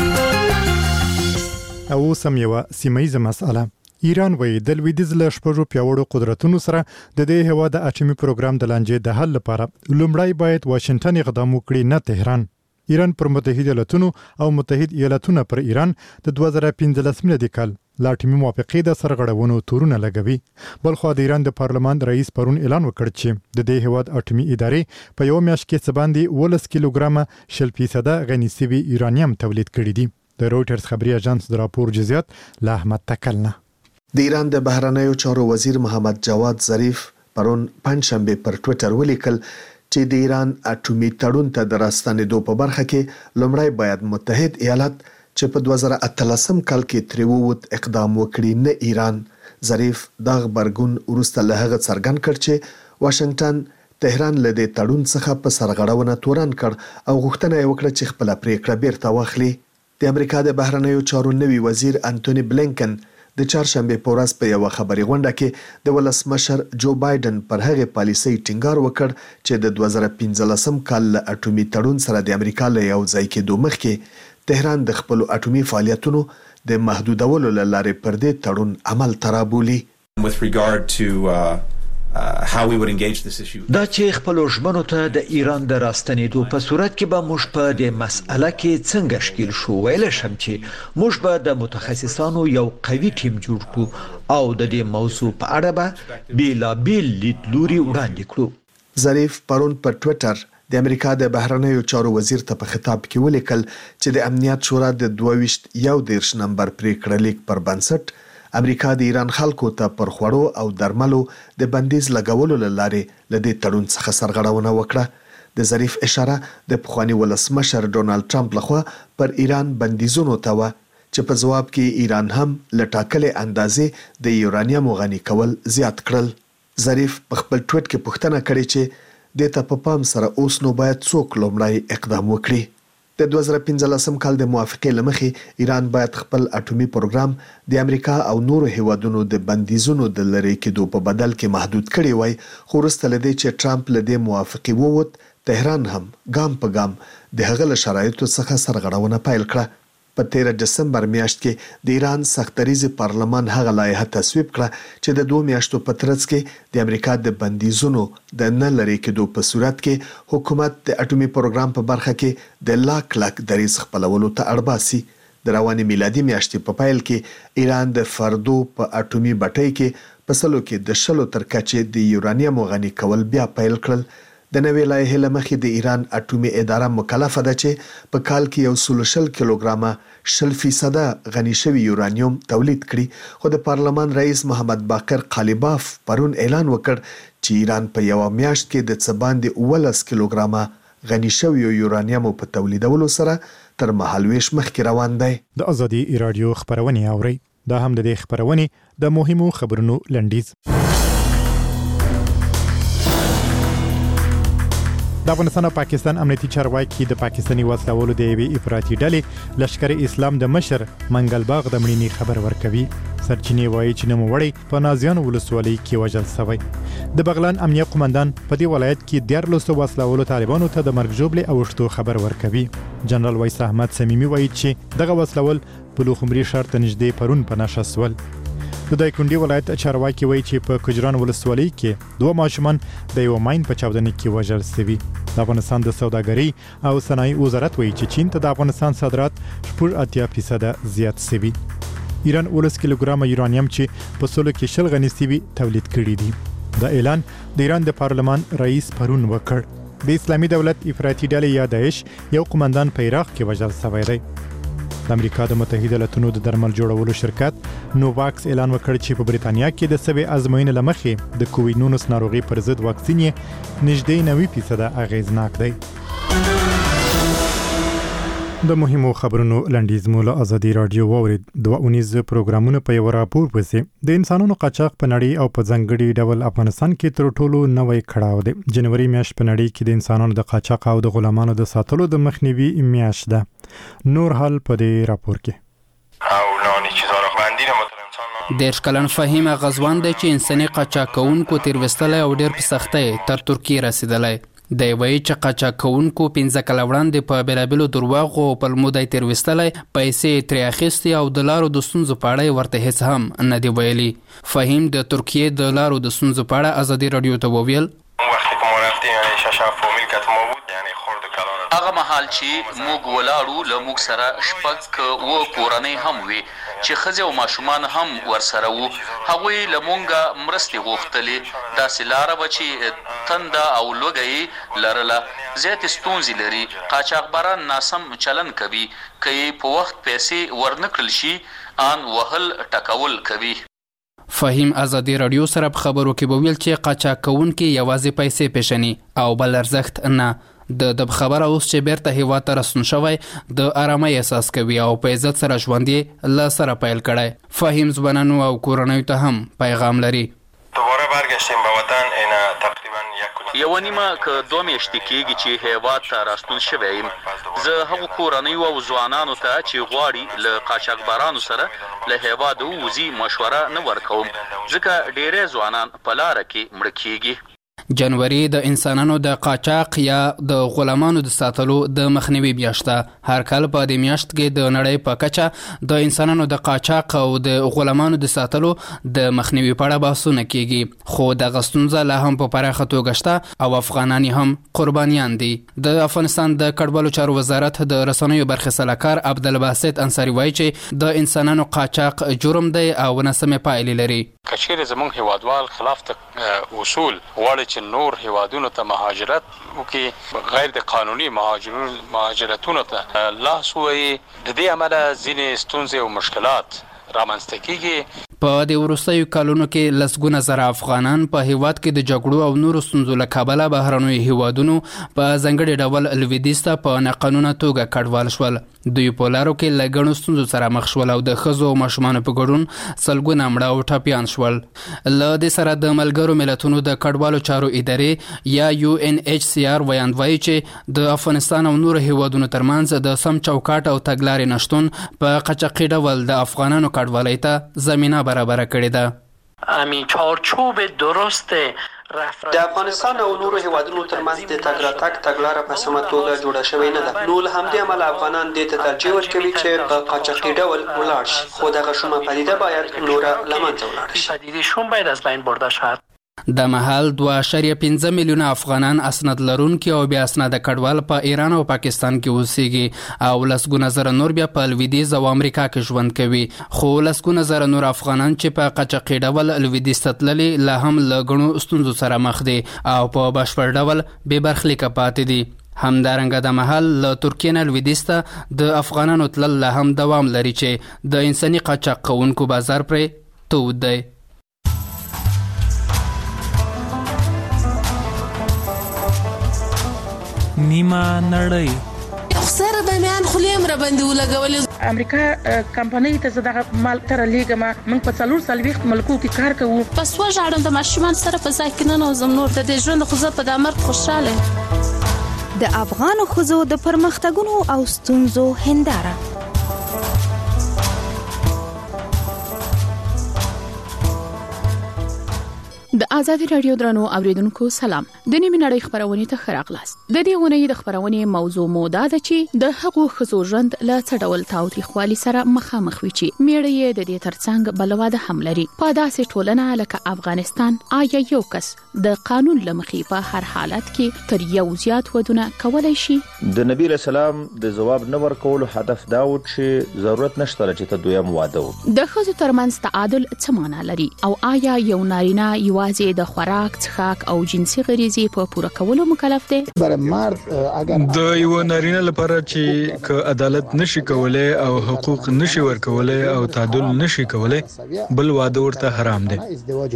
او سم یو سیمایي مسأله. ایران وایي د لویدیځ له شپږو پیاوړو قدرتونو سره د دې هیواد د اټومي پروګرام د لانجې د حل لپاره لومړی باید واشنگټن اقدام وکړي، نه تهران. ایران پر متحده ایالاتونو او متحد ایالاتونه پر ایران د 2015 میلادي کال لا اټومي موافقې د سرغړونو تورونه لګوي. بلخو د ایران د پارلمان رئیس پرون اعلان وکړ چې د دې هیواد اټومي ادارې په یو میاشت کې څه باندې 10 کیلوګرامه 0% غني سوي یورانیم تولید کړي دي. د رويټرز خبري اژانس د راپور جزئیات له احمد تکلنه. د ایران د بهرنیو چارو وزیر محمد جواد ظریف پرون پنځشنبه پر ټوئیټر ولیکل چې د ایران اټومي تړون ته د راستنېدو په برخه کې لومړی باید متحد ایالات چې په 2013 کال کې ترې ووت اقدام وکړي، نه ایران. ظریف دا خبرګون وروسته له هغه څرګند کړ چې واشنگټن تهران له دې تړون څخه په سرغړونه تورن کړ او غوښتنه یې وکړه چې خپل پریکړه بیرته واخلي. د امریکا د بهرنیو چارو نوي وزیر انټونی بلینکن د چهارشنبه په ورځ په یو خبري غونډه کې د ولسمشر جو بایدن پر هغه پالیسي ټینګار وکړ چې د 2015 کال اټومي تړون سره د امریکا له یو ځای کېدو مخکې تهران د خپل اټومي فعالیتونو د محدودولو لپاره پر دې تړون عمل ترابولي. With regard to how we would engage this issue. دا چې خپل ژمنو ته د ایران د راستنېدو په صورت کې به موږ په دې مسأله کې څنګه شکیل شو، ویل شم چې موږ به د متخصصانو یو قوي ټیم جوړ کړو او د دې موضوع په اړه به بیلابیل لیدلوري وړاندې کړو. ظریف پرون په ټوئیټر د امریکا د بهرنیو چارو وزیر ته په خطاب کې ولیکل چې د امنیت شورا د 22 نمبر پریکړه لیک پر بنسټ امریکا د ایران خلکو ته پر خوړو او درملو د بندیز لګولو لاره لدې تړون څخه سرغړونه وکړه. د ظریف اشاره د پخوانی ولسمشر ډونالد ټرمپ لخوا پر ایران بندیزونو ته و چې په جواب کې ایران هم لټاکلې اندازې د یورانیم غني کول زیات کړل. ظریف په خپل ټویټ کې پوښتنه کړې چې د ته په پام سره اوس نو باید څوک لومړی اقدام وکړي. د 2015 کال د موافقې لمخې ایران باید خپل اټومي پروګرام د امریکا او نورو هیوادونو د بندیزونو د لری کېدو په بدل کې محدود کړي وای، خو وروسته لدی چې ټرمپ لدی موافقې ووت، تهران هم ګام په ګام د هغه له شرایطو څخه سرغړونه پیل کړه. په 13 دسمبر میاشت کې د ایران سختریز پارلمان هغه لایحه تصویب کړه چې د 2 میاشتو په ترڅ کې د امریکا د بندیزونو د نه لري کېدو په صورت کې حکومت د اټومي پروګرام په برخه کې د لاک دریځ خپلولو ته اړباسي. د رواني میلادي میاشتې په پایل کې ایران د فردو په اټومي بټۍ کې په سلو کې د شلو تر کچې د یورانیم غني کول بیا پیل کړل. د نوې لایحې له مخې د ایران اټومي اداره مکلفه ده چې په کال کې 100 کیلوګرامه 0% غني شوی یورانیم تولید کړي. خو د پارلمان رئیس محمد باقر قالیباف پرون اعلان وکړ چې ایران په یو میاشت کې د څه باندې 11 کیلوګرامه غني شوی یورانیم په تولیدولو سره تر مهالويش مخکې روان دی. د ازادي رادیو خبرونه اوري. دا هم د دې خبرونه د مهمو خبرونو لنډیز. د افغانستان او پاکستان امنیتي چارواکي د پاکستاني وسلوالو د یوې افراطي ډلې لشکر اسلام د مشر منګل باغ د مړینې خبر ورکوي. سرچینې وایي چې نوموړی په نازیان ولسوالۍ کې وژل شوی. د بغلان امنیه قومندان په دې ولایت کې 14 وسلوالو طالبانو ته د مرګ ژوبلې اوښتو خبر ورکوي. جنرال وایس احمد سمیمي وایي چې دغه وسلوال په لوخمري ښار ته نږدې پرون په نشه شول. د دایکنډي ولایت چارواکي وایي چې په کجران ولسوالۍ کې 2 ماشومان د یو ماین په چاودنه کې وژل شوي. د افغانستان د سوداګرۍ او صنایع وزارت وایي چې چین ته د افغانستان صادرات 80% زیات شوي. ایران 10 کیلوګرام یورانیم چې په سلو کې شل غني شوي تولید کړي دي. دا اعلان د ایران د پارلمان رئیس پرون وکړ. د اسلامي دولت افراطي ډلې یا داعش یو قومندان په عراق کې وژل شوی دی. د امریکا د متحده ایالاتونو د درمل جوړولو شرکت نوواکس اعلان وکړ چې په بریتانیا کې د سوي ازموینې لمخې د کووډ 19 ناروغي پر ضد واکسین نږدې 90% اغیزناک دی. د مهمو خبرونو لنډیز مو له ازادي رادیو واورید. 2 پروګرامونه په یو راپور پسې د انسانانو قاچاق په نړۍ او په ځنګړي ډول افغانستان کې تر ټولو نوې کړهو دی. جنوري میاشت په نړۍ کې د انسانانو د قاچاق او د غلامانو د ساتلو د مخنیوي میاشت ده. نور حال په دې راپور کې او نانی چیزا را باندې مترمسان دیرش کلن فهیم غزوان دی چې انساني قاچاقونکو تیروستلی او ډیر په سختۍ تر ترکیې رسیدلی. دی وایي چې قاچاقونکو 15 کاله وړاندې په بېلابېلو درواغو او پلمو دی تیروستلی، پیسې ترې اخیستې او د لارو د ستونزو په اړه ورته هېڅ هم نه دی ویلي. فهیم د ترکیې د لارو د ستونزو په اړه ازادي رادیو ته وویل هغه مهال چې موږ ولاړو له موږ سره شپږ و کورنۍ هم وي چې ښځې او ماشومان هم ورسره وو. هغوی له موږ مرستې غوښتلې. داسې لاره به چې تنده او لوږه لرله. زیاتې ستونزې لري. قاچاقبران ناسم چلن کوي. که یې په وخت پیسې ورنه کړل شي ان وهل ټکول کوي. فهیم ازادي رادیو سره په خبرو کې وویل چې قاچاقونکي یوازې پیسې پیژني او بل ارزښت نه. د خبره اوس چې بیرته هیواد ته راستون شوی د آرامۍ احساس کوي او په عزت سره ژوند یې له سره پیل کړی. فهیم ځوانانو او کورنیو ته هم پیغام لري. دوباره برگشتیم به وطن اینا تقریبا یو نیمه که 2 میاشتې کېږي چې هیواد ته راستون شوی یم. زه هغو کورنیو او ځوانانو ته چې غواړي له قاچاقبرانو سره له هیواده ووځي مشوره نه ورکوم، ځکه ډېری ځوانان په لاره کې مړه کېږي. جنوري د انسانانو د قاچاق یا د غلامانو د ساتلو د مخنیوي میاشت ده. هر کال په دې میاشت کې د نړۍ په کچه د انسانانو د قاچاق او د غلامانو د ساتلو د مخنیوي په اړه بحثونه کیږي. خو دغه ستونزه لا هم په پراخه توګه شته او افغانان هم قربانیان دي. د افغانستان د کډوالو چارو وزارت د رسنیو برخې سلاکار عبدالباسط انصاري وایي چې د انسانانو قاچاق جرم دی او ناسمې پایلې لري. کچېرې زموږ هیوادوال خلاف اصول غواړي چې نور هیوادونو ته مهاجرت وکړي، غیر د قانوني مهاجرتونو ته لاس ووهي. د دې امله ځینې ستونزې او مشکلات رامنځته کیږي. په د وروستیو کلونو کې لسګونه زره افغانان په هیواد کې د جګړو او نورو ستونزو له کبله بهرنیو هیوادونو په ځانګړي ډول لویدیځ ته په ناقانونه توګه کډوال شول. دوی په لارو کې له ګڼو ستونزو سره مخ شول او د ښځو او ماشومانو په ګډون سلګونه مړه او ټپیان شول. له دې سره د ملګرو ملتونو د کډوالو چارو ادارې یا UNHCR ویاند وایي چې د افغانستان او نورو هیوادونو ترمنځ د سم چوکاټ او تګلارې نشتون په قاچاقي ډول د افغانانو کډوالۍ ته زمینه برابر کړې ده. همین چارچوب درست د افغانستان او نورو هیوادونو ترمنځ د تګ راتګ تګلاره په سمه توګه جوړه شوې نه ده. نو له همدې امله افغانان دې ته ترجیح ورکوي چې په قاچاقي ډول ولاړ شي، خو دغه شومه پدیده باید نوره له منځه ولاړه شي. پدیده شوم باید از بین برده شود. د مهال 2.5 میلیونه افغانان اسناد لرونکي او بیا اسناد کډوال په ایران او پاکستان کې اوسېږي او لسګونه زره نور بیا په لویدیځ او امریکا کې ژوند کوي. خو لسګونه زره نور افغانان چې په قاچاقي ډول لویدیځ ته تللي لا هم له ګڼو ستونزو سره مخ دي او په بشپړ ډول بې برخلیکه پاتې دي. همدارنګه د مهال له ترکیې نه لویدیځ ته د افغانانو تلل لا هم دوام لري چې د انساني قاچاق کوونکو بازار پرې تود دی. نیمه نړۍ سره د میان خلیم را باندې ولګولې. امریکا کمپنۍ ته زه دغه مال تر لیږم. موږ په 4 ملکو کې کار کوو. پس وژاړم د ماشومان سره په ځای کې نه نوزم نور د دې ژوند خو زه په د مرګ خوشاله. د افغانو ښځو د پرمختګونو او ستونزو هنداره. د ازادي رادیو درنو اوریدونکو سلام. د نیمه نړۍ خبرونه ته خراغلاست. د دې غونې د خبرونه موضوع موده ده چې د هغو خزو ژوند له څډول تاوتریخوالي سره مخامخ وي چې میړه د دې ترڅنګ بلواده حملري. په داسې ټولنه لکه افغانستان آیا یو کس د قانون لمخې په هر حالت کې تر یو زیات ودونه کولای شي؟ د نبی رسول الله د جواب نه ورکول هدف دا و چې ضرورت نشته چې ته دویم واده و. د خزو ترمنځ تعادل څه معنا لري او آیا یو نارینه یوازې د خوراک، څښاک او جنسي غریزې په پوره کولو مکلف دی؟ د یو نارینه لپاره چې ک عدالت نشي کولای او حقوق نشي ورکولای او تعادل نشي کولای بل واده ورته حرام دی.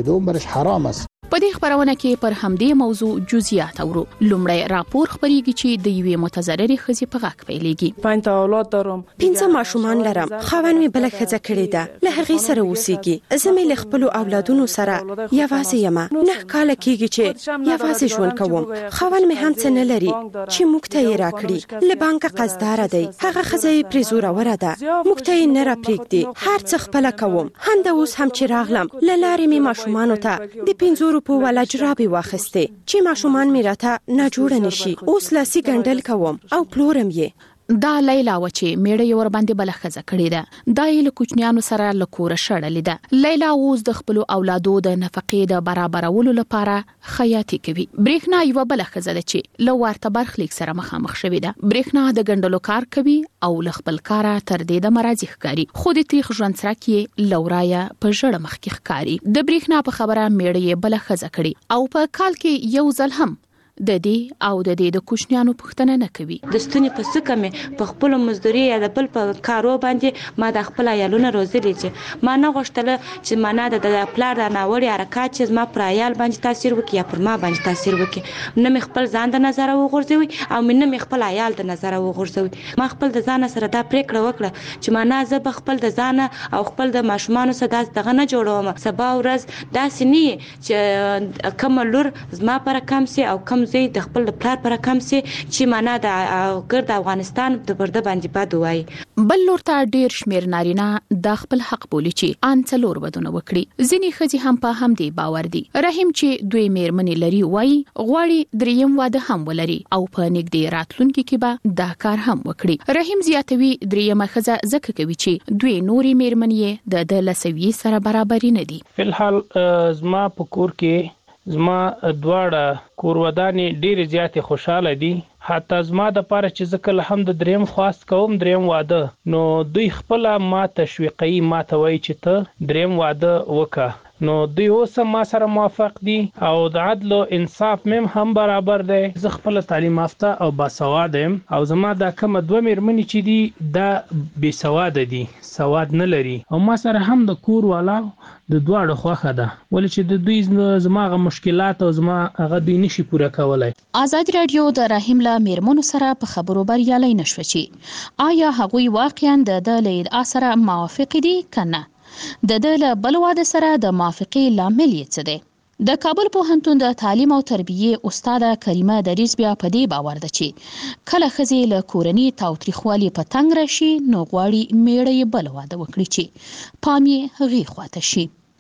په دې خبرونه کې پر همدې موضوع جزئیات اورو. لومړی راپور خبريږي چې د یوې متضررې ښځې په غږ پیلېږي. 5 اولاد دارم. 15 ماشومان لرم. خاوند مې بل ښځه کړې ده. له هغې سره اوسېږي. زه مې له خپل اولادونو سره یوازې یم. 9 کال کېږي چې یوازې ژوند کوم. خاوند مې هم څه نه لري چې موږ ته یې راکړي. له بانک قرضدار دی. هغه ښځه یې پرې زوروره ده. موږ ته یې نه راپرېږدي. هر څه خپل کوم. همدا اوس هم چې راغلم له لارې مې ماشومانو ته د 5 په ولا جرابې واخستې چې ماشومان مې راته نه جوړ نشي. اوس لاسي ګنډل کوم او پلورم یې. دا لیلا و چې میړه یې ور باندې بل ښځه کړې ده. دا یې له کوچنیانو سره له کوره شړلې ده. لیلا اوس د خپل اولادو د نفقې د برابرولو لپاره خیاطي کوي. برېښنا یو بل ښځه ده چې له ورته برخلیک سره مخامخ شوې ده. برېښنا د ګنډلو کار کوي او له خپل کاره تر دې د مرضی ښکاری. خو د تاریخ ژوند سره کې لورایا په ژړ مخ کې ښکاری. د برېښنا په خبره میړه یې بل ښځه کړي او په کال کې یو ځل هم د دې او د دې د کوچنیانو پوښتنه نه کوي. د ستوني په سکه مې په خپل مزدوري یا د بل په کارو باندې ما د خپل عیالونه روزلي چې ما نه غوښتل چې ما نه د پلار د ناوړي حرکات چې ما پر عیال باندې تاثیر وکړي یا پر ما باندې تاثیر وکړي. نه مې خپل ځان د نظر وغورځوي او نه مې خپل عیال د نظر وغورځوي. ما خپل د ځان سره دا پریکړه وکړه چې ما نه زه به خپل د ځان او خپل د ماشومان سره دغه نه جوړوم. سبا ورځ داسې نه چې کوم لور زما پر کم سي او کم زه د خپل پلار پر کم سي چې معنا د ګرد افغانستان د برده باندې بد وای. بل لور ته ډیر شمیر نارینه د خپل حق بولی چې ان څلور بدونه وکړي. ځینې ښځې هم په همدې باور دي. رحیم چې دوی میرمنې لري وای غواړي دریم واده هم ولري او په نږدې راتلونکي کې به دا کار هم وکړي. رحیم زیاتوي دریمه ښځه ځکه کوي چې دوی نوري میرمنې د لسوي سره برابر نه دي. فلحال زما په کور کې زما دواړه کورودانې ډېرې زیاتې خوشاله دي. حتی زما د پاره چې زه کله هم د دریم خواست کوم دریم واده نو دوی خپل ما تشویقي ما ته وایي چې ته دریم واده وکړه. نو دوی اوس ما سره موافق دي او د عدل او انصاف مم هم برابر دی. زه خپل تعلیم یافته او باسواد یم او زما د کوم دوه میرمنې چې دي دا بې سواد دي سواد نه لري او ما سره هم د کور والا د دواړو خوخه ده ولې چې د دوی زماغه مشکلات او زما هغه دوی نشي پوره کولای. آزاد رادیو د رحیم له میرمنو سره په خبرو بریالي نشو چې آیا هغوی واقعا د ادعا سره موافق دي کنه. د له بل واده سره د موافقې لامل یې څه دی؟ د کابل پوهنتون د تعلیم او تربیه استاد کریمه دریز بیا په دې باور ده چې کله ښځې له کورني تاوتریخوالي په تنګ راشي نو غواړي میړه یې بل واده وکړي چې پام یې هغې خواته شي.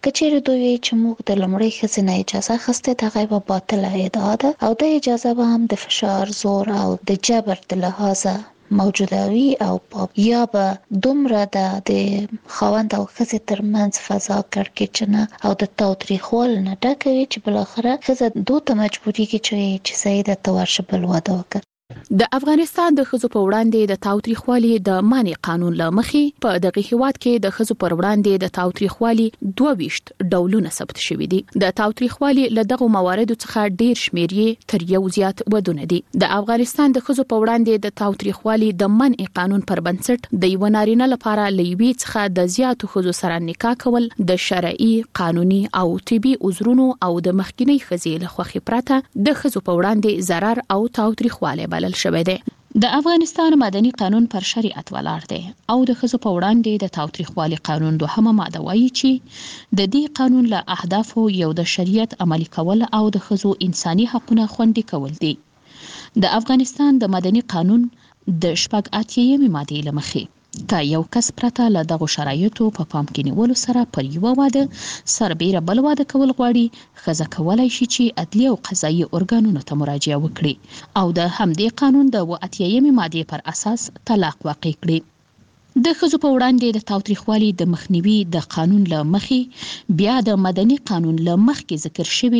کچېرې دوی چې موږ د لمړی ښځې نه اجازه اخیستې د هغې به باطله ادعا ده او د اجازه به هم د فشار زور او د جبر د لحاظه موجوده وي او یا به دومره د خاوند او ښځې ترمنځ فضا کړکېچنه او د تاوتریخوالي نه ډکه وي چې بالاخره ښځه دوی ته مجبورېږي چې سیده ته ورشه بل واده وکړي. د افغانستان د ښځو په وړاندې د تاوتریخوالي د منع قانون له مخې په دغه هیواد کې د ښځو پر وړاندې د تاوتریخوالي 22 ډولونه ثبت شوي دي. د تاوتریخوالي له دغه مواردو څخه ډیر شمېر یې تر یو زیات ودونه دي. د افغانستان د ښځو په وړاندې د تاوتریخوالي د منع قانون پر بنسټ د یو نارینه لپاره لوي څخه د زیاتو ښځو سره نکاح کول د شرعي، قانوني او طبي عذرونو او د مخکینی ښځې له خوښې پرته د ښځو په وړاندې ضرر او تاوتریخوالی بلل شوی دی. د افغانستان مدني قانون پر شریعت ولاړ دی او د ښځو په وړاندې د تاوتریخوالي قانون 2 ماده وایي چې د دې قانون له اهدافو یو د شریعت عملي کول او د ښځو انساني حقوقونه خوندي کول دي. د افغانستان د مدني قانون د 88 ماده له مخې که یو کس پرته له دغو شرایطو په پام کې نیولو سره پر یو واده سربیره بل واده کول غواړي، ښځه کولای شي چې عدلي او قضایي ارګانونو ته مراجعه وکړي او د همدې قانون د 88 مادې پر اساس طلاق واقع کړي. د ښځو په وړاندې د تاوتریخوالي د مخنیوي د قانون له مخې بیا د مدني قانون له مخکې ذکر شوی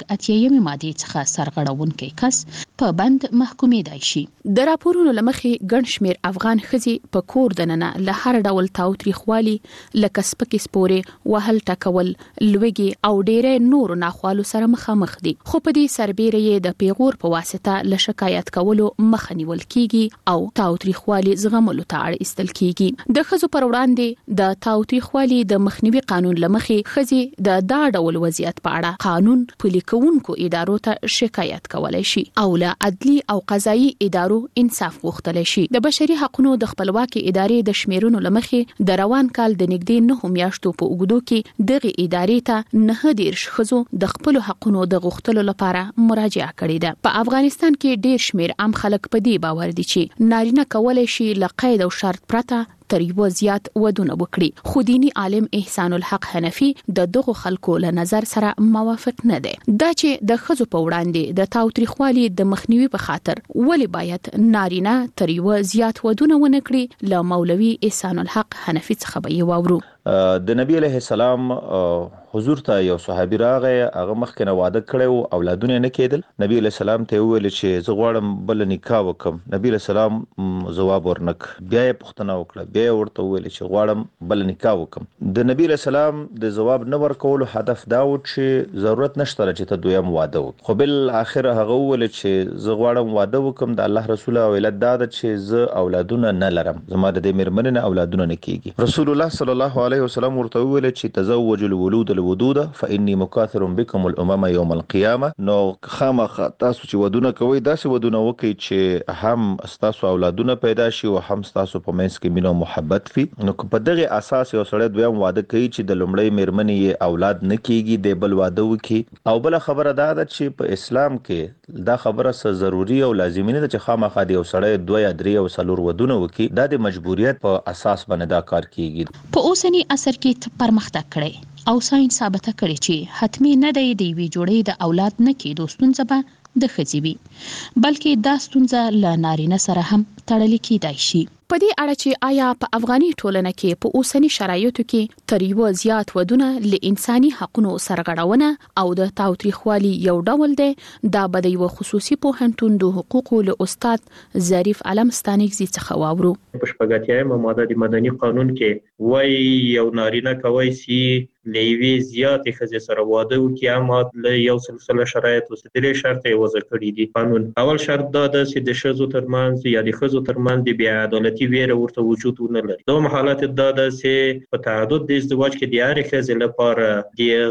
88 مادې څخه سرغړونکی کس په بند محکومېدای شي. د راپورونو له مخې ګڼ شمېر افغان ښځې په کور دننه له هر ډول تاوتریخوالي لکه سپکې سپورې، وهل ټکول، لوږې او ډېری نورو ناخوالو سره مخامخ دي. خو په دې سربیره یې د پیغور په واسطه له شکایت کولو مخه نیول کیږي او تاوتریخوالي زغملو ته اړ ایستل کیږي. د ښځو پر وړاندې د تاوتریخوالي د مخنیوي قانون له مخې ښځې د دا ډول وضعیت په اړه قانون پلي کوونکو ادارو ته شکایت کولای شي او له عدلي او قضایي ادارو انصاف غوښتلی شي. د بشري حقوقو د خپلواکي ادارې د شمیرونو له مخې د روان کال د نږدې 9 میاشتو په اوږدو کې دغه ادارې ته 19 ښځو د خپل حقوقو د غوښتلو لپاره مراجعه کړې ده. په افغانستان کې ډیر شمیر عام خلک په دې باور دي چې نارینه کولای شي له قید او شرط پرته تر یو زیات ودونه وکړي. خو دینی عالم احسان الحق حنفي د دغه خلکو له نظر سره موافق نه دی. دا چې د ښځو په وړاندې د تاوتریخوالي د مخنیوي په خاطر ولی باید نارینه تر یو زیات ودونه ونه کړي، له مولوي احسان الحق حنفي څخه به یې واورو. د نبی علیه السلام حضور ته یو صحابي راغی، هغه مخکې نه واده کړی او اولادونه نه کېدل. نبی علیه السلام ته وویل چې زه غواړم بل نکاح وکم. نبی علیه السلام ځواب ورنک، بیا یې پوښتنه وکړه، بیا یې ورته وویل چې غواړم بل نکاح وکم. د نبی علیه السلام د ځواب نه ورکولو هدف دا و چې ضرورت نشته چې ته دویم واده وکړې. خو بل اخر هغه وویل چې زه غواړم واده وکم، د الله رسول او علت دا ده چې زه اولادونه نه لرم، زما د دې مېرمنې نه اولادونه نه کېږي. رسول الله صلی الله علیه وسلم ورته وویل چې تزوج الولود الودود فإني مكاثر بكم الامم يوم القيامه. نو خامخا تاسو چې ودونه کوي داسې ودونه وکړئ چې هم تاسو اولادونه پیدا شي او هم تاسو په منځ کې مینه او محبت وي. نو په دغه اساس یو سړی دویم واده کوي چې د لومړی مېرمنې یې اولاد نه کېږي، د بل واده وکړي. او بل خبره دا ده چې په اسلام کې دا خبره څه ضروري او لازمي نه ده چې خامخا د یو سړی 2 یا 3 او 4 ودونه وکړي. دا د مجبوریت په اساس باندې دا کار کیږي. په اوسنی عصر کې پرمختګ کړي او ساينس ثابته کړي چې حتمی نه دی د وی جوړې د اولاد نه کېدو ستونزه به د ښځې وي، بلکې دا ستونزه له نارینه سره هم تړلې کېدای شي. په دې اړه چې آیا په افغاني ټولنه کې په اوسنی شرایطو کې تر یو زیات ودونه ل انساني حقوقو سرغړونه او د تاوتریخوالي یو ډول دی، دا به د یو خصوصي پوهنتون د حقوقو له استاد ظریف علم ستانګزي څخه واورو. په شپږاتیایم ماده د مدني قانون کې وایي یو نارینه کوي چې لوي زیات ښځې سره واده وکړي، اما له یو سلسله شرایطو څخه درې شرط یې وضع کړي دي. قانون اول شرط دا ده چې د ښځو ترمنځ یا د ښځو ترمنځ د بې عدالتي ویره ورته وجود نه لري. دوم حالت دا ده چې په تعدد د ازدواج کې د هرې ښځې لپاره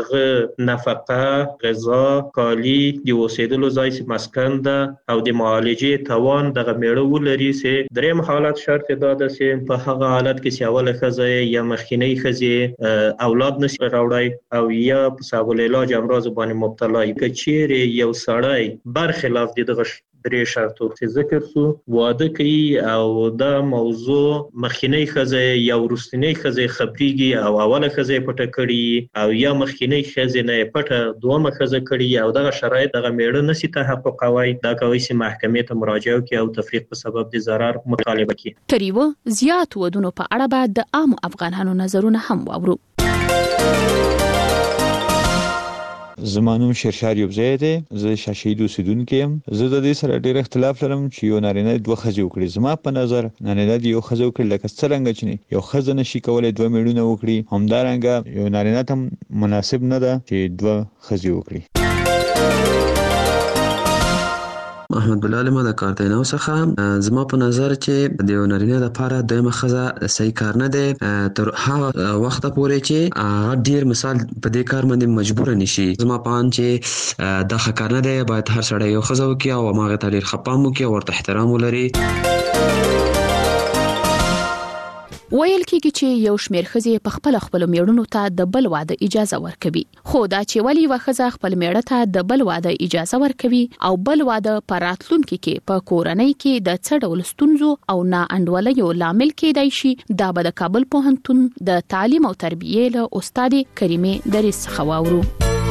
د نفقه، غذا، کالي، د اوسېدلو ځای چې مسکن ده او د معالجې توان دغه میړه ولري. چې دریم حالت شرط دا ده چې په هغه حالت کې چې اوله ښځه یا مخکینۍ ښځې اولاد نشي راوړی او یا په سبب العلاج امراض باندې مبتلا وي. که چیرې یو سړی برخلاف دغه درې شرطو چې ذکر سو واده کوي او دا موضوع مخکینی خزه یا ورستنی خزه خبريږي او اوله خزه پټه کړي او یا مخکینی خزه نه پټه دومره خزه کړي او دغه شرایط دغه میړه نسی تحقق کوي دا کوي چې محکمې ته مراجعه وکړي او تفریق په سبب د ضرر مطالبه کوي. تر یو زیات ودونو په اړه بعد د عام افغانانو نظرونه هم واورو. زمانوم شیرشاه یوبزی دی، زه شاشید اوسیدونکی یم. زه د دې سره ډېر اختلاف لرم چې یو نارینه دوه ښځې وکړي. زما په نظر نارینه د یو ښځه وکړي لکه څرنګه چې یو ښځه نشي کولی دوه میړونه وکړي، همدارنګه یو نارینه ته مناسب نه ده چې دوه ښځې وکړي. احمد بلال ما د کارتینو څخه زما په نظر چې د یو نارینه لپاره دویمه ښځه صحیح کار نه دی تر هغه وخت پورې چې هغه ډیر مثال په دې کار باندې مجبور نشي. زما په اند چې دا ښه کار نه دی، باید هر سړی یو ښځه وکړي او هغه ته ډیر ښه پام وکړي او ورته احترام ولري. ویل کېږي چې یو شمېر ښځې په خپل میړونو ته د بل واده اجازه ورکوي، خو دا چې ولې یوه ښځه خپل میړه ته د بل واده اجازه ورکوي او بل واده په راتلونکي کې په کورنۍ کې د څه ډول ستونزو او نا انډولیو لامل کېدای شي، دا به د کابل پوهنتون د تعلیم او تربیې له استاد کریمې دریس څخه واورو.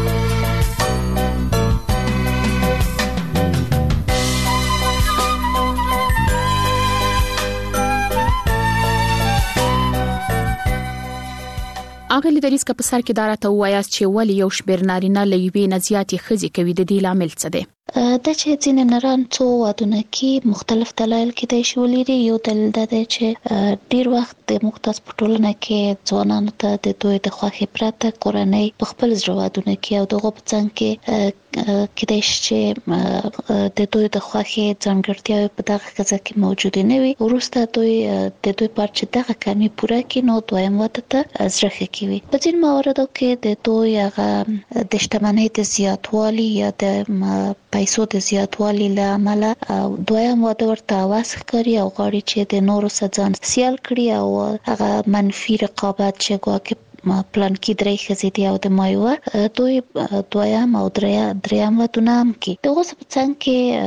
اغلی دریس که په سر کې دارته وایاست چې ولی یو شمېر نارینه له یوې نه زیاتې ښځې کوي، د دې لامل څه دی؟ دا چې ځینې نران څو وادونه کې مختلف دلایل کېدای شي ولري. یو دلیل دا دی چې ډیر وخت د مختص په ټولنه کې ځوانانو ته د دوی د خوښې پرته کورنۍ په خپل زړه وادونه کې او دغه په څنګ کې کېدای شي چې د دوی د خوښې ځانګړتیاوې په دغه ښځه کې موجودې نه وي. وروسته دوی د دوی پر چې دغه کمی پوره کړي نو دویم واده ته زړه ښه کوي. په ځینو مواردو کې د دوی هغه د شتمنۍ د زیاتوالي یا د پیسو د زیاتوالي له امله دویم واده ورته اواز ښکاري او غواړي چې د نورو سره ځان سیال کړي او هغه منفي رقابت چې ګواکې پلان کې درې ښځې دي او د مایوه دوی دویم او دریم ودونه هم کوي. دغه څه په څنګ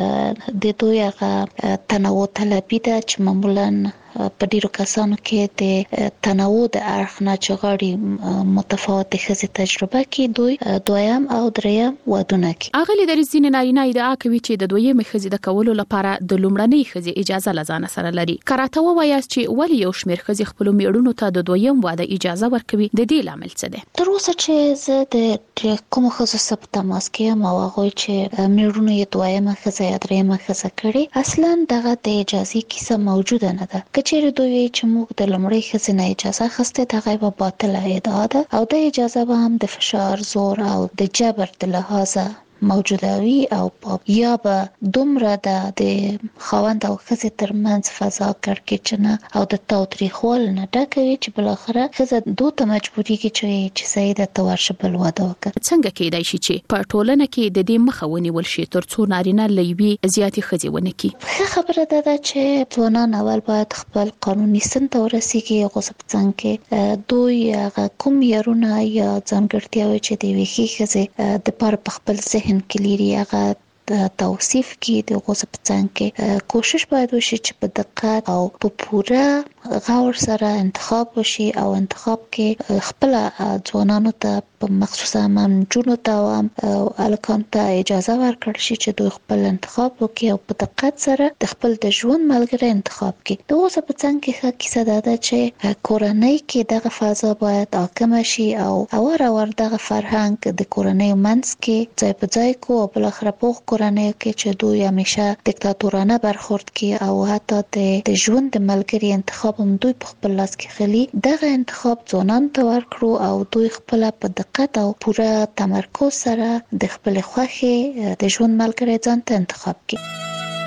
کې د دوی هغه تنوع طلبي ده چې معمولا په ډیرو کسانو کې د تنوع د اړخ نه چې غواړي متفاوت ښځې تجربه کړي دوی دویم او دریم ودونه کوي. اغلی دریس ځینې نارینه ادعا کوي چې د دویمې ښځې د کولو لپاره د لومړنۍ ښځې اجازه له ځانه سره لري. که راته ووایاست چې ولې یو شمېر ښځې خپلو میړونو ته د دویم واده اجازه ورکوي، د دې لامل څه دی؟ تر اوسه چې زه د کومو ښځو سره په تماس کې یم او هغوی چې میړونو یې دویمه ښځه یا دریمه ښځه کړې، اصلا دغه د اجازې کیسه موجوده نه ده. چیرې دوی چې موږ د لومړۍ ښځې نه اجازه اخیستې دغه به باطله ادعا ده او د اجازه به هم د فشار، زور او د جبر د لحاظه موجودوي او یا به دومره د خاوند او ښځې ترمنځ فضا کړکېچنه او د تاوتریخوالي نه ډکوي چې بالاخره ښځه دوی ته مجبورېږي چې صحیح ده ته ورشه بل واده وکړه. څنګه کېدای شي چې په ټولنه کې د دې مخه ونیول شي تر څو نارینه له یوې زیاتې ښځې ونه کړي؟ ښه خبره ده چې ځوانان اول باید خپل قانوني سن ته ورسیږي. هغه څه په څنګ کې دوی هغه کوم یارونه یا ځانګړتیاوې چې د یوې ښې ښځې دپاره په خپل ذهن کې لري هغه توصیف کې د غوسه په څنګ کې کوشش باید وشي چې په دقت او په پوره غور سره انتخاب وشي او انتخاب کې خپل ځوانانو ته په مخصوصا منجونو ته او الکان ته اجازه ورکړل شي چې دوی خپل انتخاب وکړي او په دقت سره د خپل د ژوند ملګری انتخاب کړي. د غوسه په څنګ کې کیسه ده چې کورنۍ کې دغه فضا باید حاکم شي او اور دغه فرهنګ د کورنۍ منځ کې ځای په ځای کو او بل اخر په کورنۍ کې چې دوی همیشه دیکتاتورانه برخورد کوي او حتی د ژوند د ملګری انتخاب هم دوی په خپل لاس کې خلی. دغه انتخاب ځوانان ته ورکړو او دوی خپل په دقت او پوره تمرکز سره د خپل خوښي د ژوند ملګری ځان ته انتخاب کړي.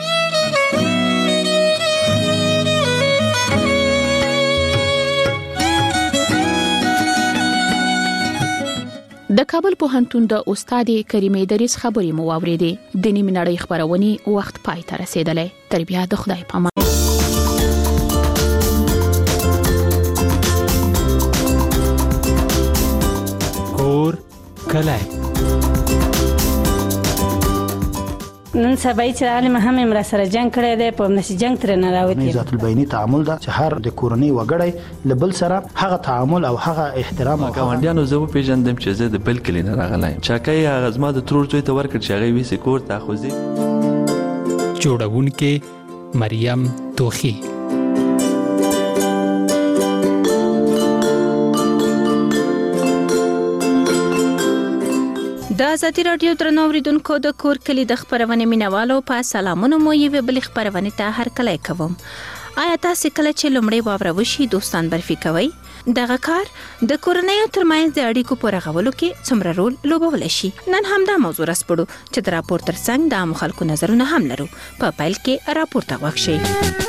د کابل پوهنتون د استاد کریمې دریس خبرې مو واورېدې. د نیمه نړۍ خبرونه وخت پای ته رسیدلې. تر بیا د خدای پامان. کور کلای نن سبای چې عالم هم امر سره جنگ کړی دی په نشي جنگ تر نه راوتی ذات البینی تعامل دا چې هر د کورنۍ وګړی لبل سره هغه تعامل او هغه احترام او ګاونډیانو زه پیژندم چې زه د بل کلی نه راغلایم چاکای هغه زما د ترور زوی ته ورکړ چې هغه وی سکور تاخذي جوړونکې مریم توخی د آزادي رادیو درنو اوریدونکو د کور کلی د خبرونه مینوالو په سلامونو مو یو بل خبرونه ته هر کله کوم آیا تاسو کله چې لمړی واوروشي دوستان برفي کوي دغه کار د کورنۍ ترمنځ د اړیکو په رغولو کې څومره رول لوبول شي نن هم دا موضوع راسپړو چې د راپور ترڅنګ د خلکو نظرونه هم لرو په پیل کې راپور ته وښیي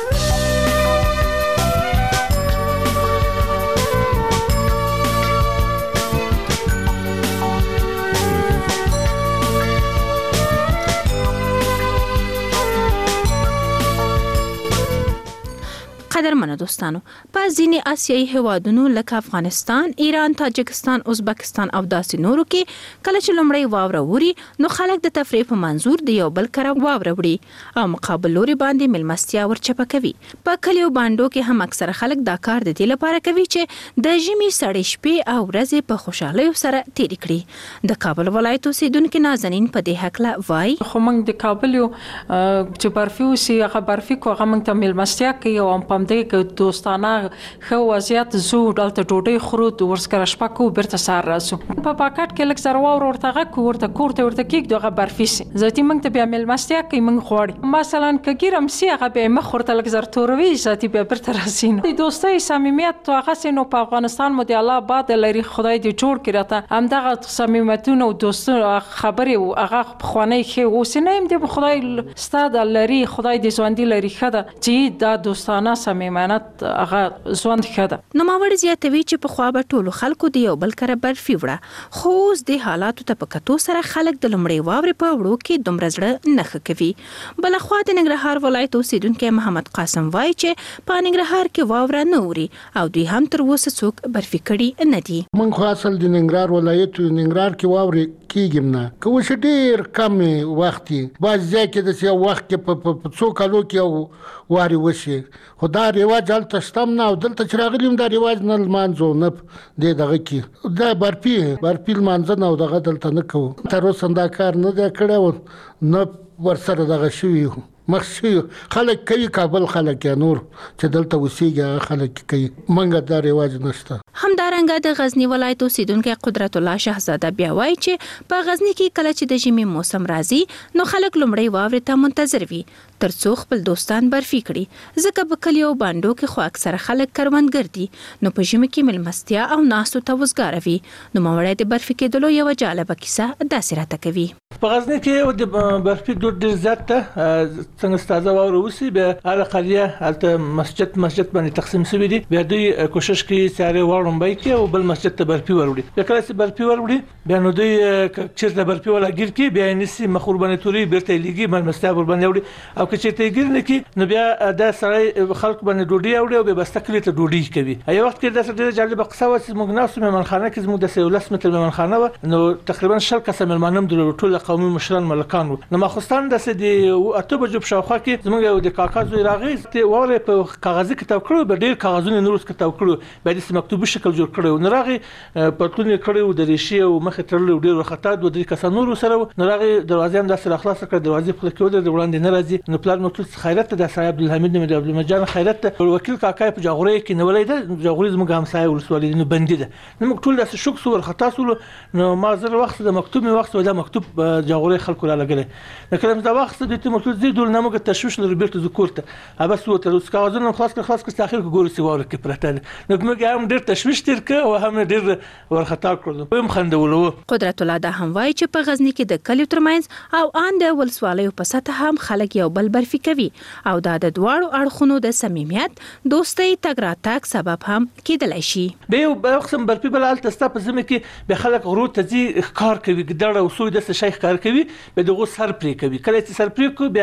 قدرمنو دوستانو په ځینې آسیایي هیوادونو لکه افغانستان، ایران، تاجکستان، ازبکستان او داسې نورو کې کله چې لومړی واوره ووري نو خلک د تفریح په منظور د یو بل کره واوره وړي او مقابل لوري باندې ملمستیا ورچپه کوي. په کلیو باندو کې هم اکثره خلک دا کار د دې لپاره کوي چې د ژمي سړې شپې او ورځې په خوشحالۍ سره تیر کړي. د کابل ولایت اوسیدونکو نازنین په دې حق لا وای خو موږ د کابل یو چې برفي وسی هغه برفي کو هغه موږ ته ملمستیا کوي او هم دغه دوستانه خو وضعیت زو دلته ټوټي خرو د ورسکره شپه کو برته سار راسو په پاکټ کې لک زروا ورته غو ورته کوړه کېک دغه برفي سي ذاتی موږ ته بیا ملمستیا کوي موږ خوړ مثلا کګیرم سی هغه به مخ ورته لک زر توروي ذاتی به برته راسین د دوستۍ صمیمیت تو هغه سينو په افغانستان مو د الله باد لري خدای دې جوړ کړی ته هم دغه صمیمیتونه او دوستو خبري او هغه خواني خو وسنیم دې خدای ستاد لري خدای دې ژوندۍ لري خده چې دا دوستانه صمیمانه هغه ژوند خده. نو ماوړ زیاتوي چې په خوا به ټولو خلکو دی یو بل کره برفي وړه خو اوس د حالاتو ته په کتو سره خلک د لمړی واوري په وړو کې دومره زړه نه کوي. بل خو د ننګرهار ولایت اوسیدونکو محمد قاسم وای چې په ننګرهار کې واوره نه ووري او دوی هم تر اوسه څوک برفي کړي نه دي. من خو اصل د ننګرهار ولایت ننګرهار کې واوري کېږم نه کوم څه ډیر کم وخت باز ځکه د څو وخت کې په څو کالو کې واري وشي خدا ریواج هلته شتم نه او دلته چې راغلیم دا ریواج نه لمانځو نه دی دغه کې دا برفي لمانځه نه او دغه دلته نه کوو تر اوسه دا کار نه دی کړی نه ورسره دغه شوي مخشي خلک کوي کابل خلک یا نور چې دلته وسیږي خلک کوي منګه دا ریواج نشته. همدارنګه د غزنی ولایت اوسیدونکو قدرت الله شهزاده بیا وایي چې په غزنی کې کله چې د ژمي موسم راځي نو خلک لمړی واوري ته منتظر وي ترڅو خپل دوستان برفي کړي ځکه په کلیو باندو کې خو اکثره خلک کروندګر دي نو په ژمي کې ملمستیا او ناستو ته وزګاروي نو ماوړی د برفي کېدلو یو جالبه کیسه داسې راته کوي. په غزنی کې د برفي دود ډیر زیات ته څنګه ستاسو واورو وسی به هر قريه هلته مسجد باندې تقسیم شوی دي بیا دوی کوشش کوي چې وړم بای کې او بل مسجد ته برفي وروړي بیا کله چې برفي وروړي بیا نو دوی چې د برفي ولا ګیر کې بیا نسی مخوربنه توري برته لګي ملمستیا ور باندې وړي او که چې ته ګیر نه کې نو بیا د سړی خلک باندې ډوډۍ وړي او به بستکلی ته ډوډۍ کوي. یو وخت کې د ډېر جالب قصه و چې موږ ناسو مهمانخانه کې زموږ د 13 متر مهمانخانه و نو تقریبا 10 کسه مهمانم د ټول قومي مشران ملکان و نو ماخستان د سې اته بجو په شاوخوا کې زموږ د کاکا زوی راغی ته وره په کاغذ کتاب کړو به ډیر کاغذونه نور کتاب کړو به د مکتوب شکل جوړ کړو نو راغی پټونه کړو د ریشي او مخ ترلو ډیر وخته د درې کسان نور سره نو راغی دروازې هم د سره خلاص کړ دروازې په کې د وړاندې نه راځي نو پلان مکتوب خیرت د سړی عبدالحمید نوم د عبدالمجان خیرت وکیل کاکا په جاغوري کې نو ولید جاغوري زموږ همسایه ولسوالۍ نو بندي ده نو مکتوب د شوک سور خطا سول نو ما زر وخت د مکتوب وخت ولا مکتوب جاغوري خلکو لا لګل نو کله دا وخت د مکتوب زی دول نامه تشویش لربرت ذکرته بس و تر اوس کاغذونه خلاص کړ تاخير کو ګوري سیوار کې پرته نو موږ هم ډېر تشویش تیر ک او هم ډېر ورخطا کړو هم خندولو. قدرت الله دا هم وایي چې په غزنی کې د کلیو ترمنځ او ان د ولسوالیو په سطح هم خلک یو بل برفي کوي او دا د دواړو اړخونو د صمیمیت دوستۍ تګ راتګ سبب هم کېدلی شي. به یو قسم برفي بل الته ستا په زمه کې به خلک غرو ته ځي ښکار کوي ګډړ او سوی د شیخ کار کوي به دغه سر پرې کوي کله چې سر پرې کوي به هغه په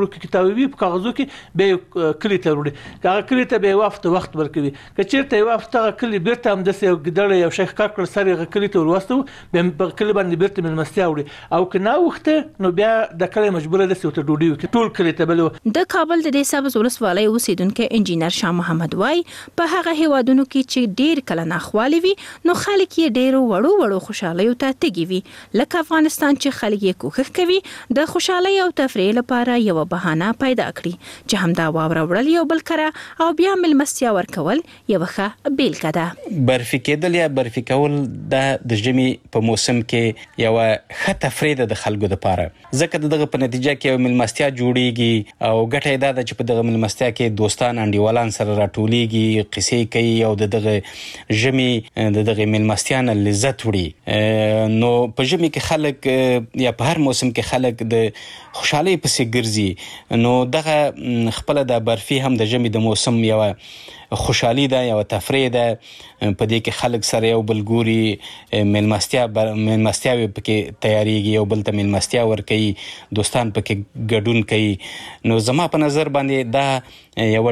وړو کې کتابوي په کاغذو کې به کلی ته وړي هغه کلی ته به وخت ورکوي کچېرته وخت کلی بیرته هم د یو ګډړ یو شیخ کار کړ سره هغه کلی ته ورواستو به کلی باندې بیرته ملمستیا وړي او کنا وخت نو بیا د کلی مجبوره ده چې ته ډوډۍ وکړي ټول کلی ته بل د کابل د سبز ولسوالۍ اوسیدونکو انجینر شاه محمد وای په هغه هیوادونو کې چې ډیر کله ناخوالي وي نو خلک یې ډیر وړو خوشالیو ته تګي وي لکه افغانستان چې خلک یې کوښښ کوي د خوشالۍ او تفریح لپاره یو بهانه پیدا کړي چې همدا واوره وړل یو بل کړه او بیا ملمستیا ورکول یو ښه بیلګه ده برفي کېدل یا برفي کول د ژمي په موسم کې یو ښه تفریح ده د خلکو لپاره ځکه دغه په نتیجه کې ملمستیا جوړیږي او ګټه دا ده چې په دغه ملمستیا کې دوستان انډیوالان سره راټولیږي قصې کوي او دغه ژمي دغه ملمستیا نه لذت وړي نو په ژمي کې خلک یا په هر موسم کې خلک د خوشحالۍ پسې ګرځي نو دغه خپل د برفي هم د ژمي د موسم یو خوشحالي ده یو تفریح ده په دې کې خلک سره یو بل ګوري ملمستیاوي پکې تیاریږي یو بل ته ملمستیا ورکوي دوستان پکې ګډون کوي نو زما په نظر باندې دا یو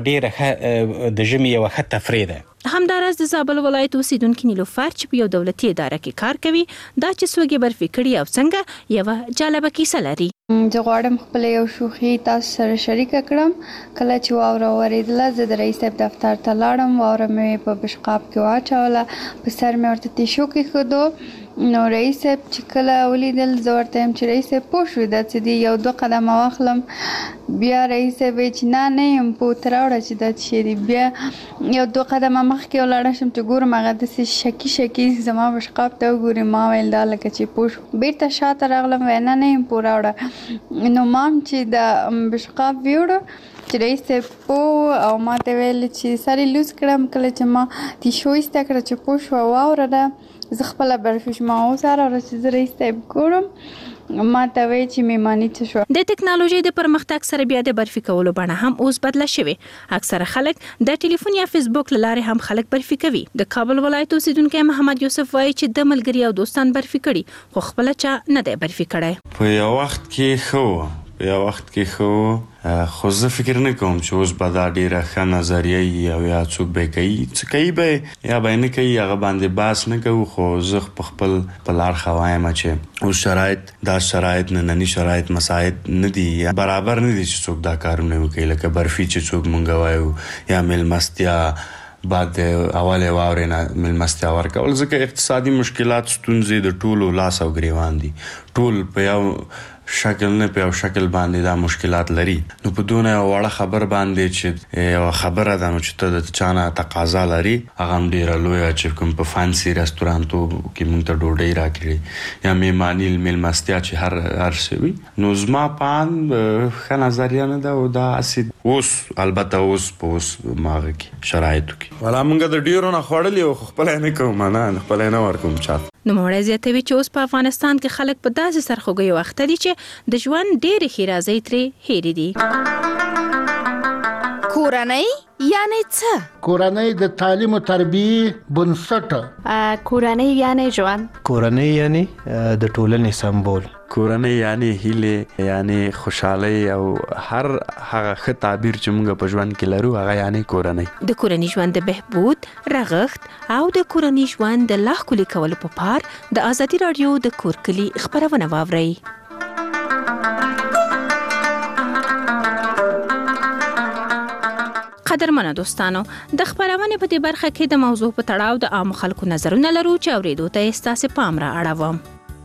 ډېره د ژمي یو ښه تفریح ده همداراز د زابل ولایت اوسیدونکو نیلوفر چې په یو دولتي اداره کې کار کوي دا چې څوګي برفي کړي او څنګه یو جالبه کیسه لري زه غواړم خپل یو شوخي تاسو سره شریک کړم کله چې واوره ورېدله زه د رئیس صاحب دفتر ته لاړم واوره مې په بشقاب کې واچوله په سر مې ورته تیشو کېښودو نو رئیس صاحب چې کله ولیدل زه ورته یم چې رئیس صاحب پوه شوې دا څه دي یو 2 قدمه واخلم بیا رئیس صاحب چې نه یم پوه ته راوړه چې دا څه دي بیا یو 2 قدمه مخکې ولاړه شم چې ګورم هغه داسې شکي زما بشقاب ته وګوري ما ویل دا لکه چې پوه شو بیرته شاته راغلم ویل نه یم پوه راوړه نو مام چې د بشقاب ویوړو چې رئیس صاحب پوه او ما ته ویل چې سر یې لوس کړم کله چې ما تیشو ایسته کړه چې پوه شوه واوره ده زه خپله برفي شوم او اوس هره ورځ چې زه رئیس صاحب ګورم ما ته وایي چې میماني څه شوه د ټکنالوژي د پرمختګ سره بیا د برفي کولو بڼه هم اوس بدله شوې اکثره خلک د ټلیفون یا فیسبوک له لارې هم خلک برفي کوي د کابل ولایت اوسیدونکو محمد یوسف وایي چې د ملګري او دوستان برفي کړي خو خپل چا نه دی برفي کړی په یو وخت کې خو خو زه فکر نه کوم چې اوس به دا ډیره ښه نظریه او یا څوک به کوي څه کوي به یا به نه کوي هغه باندې بحث نه کوو خو زه په خپل په لار خوایم چې اوس شرایط ننني شرایط مساعد نه دي برابر نه دي چې څوک دا کارونه وکړي لکه برفي چې څوک مونږ وایو یا ملمستیا بعد اوله واورې نه ملمستیا ورکول ځکه اقتصادي مشکلات ستونزې د ټولو لاس او ګریوان دي ټول په یو شکل نه په شکل باندې دا مشکلات لري نو په دونه وړه خبر باندې چې یو خبره ده نو چې ته د چانه تقاضا لري هغه ډیره لوی چې کوم په فانسي رستورانتو کې مونږ ته ډوډۍ راکړي یا میمانی ملمستیا چې هر شوی نو زما پان ښه نظریه نه ده او دا اسید اوس البته اوس ماغه کې شرایطو کې ولا مونږ د ډیرو نه خوړلې او خپل نه کوم نه خپل نه ورکوم چا نو مړی زیاتوي چې اوس په افغانستان کې خلک په داسې سرخوږیو وخت دي چې د ژوند ډېرې ښېرازۍ ترې هېرې دي کورنۍ یعنی څه؟ کورنۍ د تعلیم او تربیې بنسټ کورنۍ یعنی ژوند کورنۍ یعنی د ټولنې سمبول کورنۍ یعنی هیله یعنی خوشحالي او هر هغه ښه تعبیر چې موږ په ژوند کې لرو هغه یعنی کورنۍ د کورنۍ ژوند د بهبود رغښت او د کورنۍ ژوند د لا ښکلي کولو په پار د ازادي راډیو د کور کلي خبرونه واورئ قدرمنو دوستانو د خبرونه په دې برخه کې د موضوع په تړاو د عام خلکو نظرونه لرو چې اوریدو ته ستاسو پام را اړوم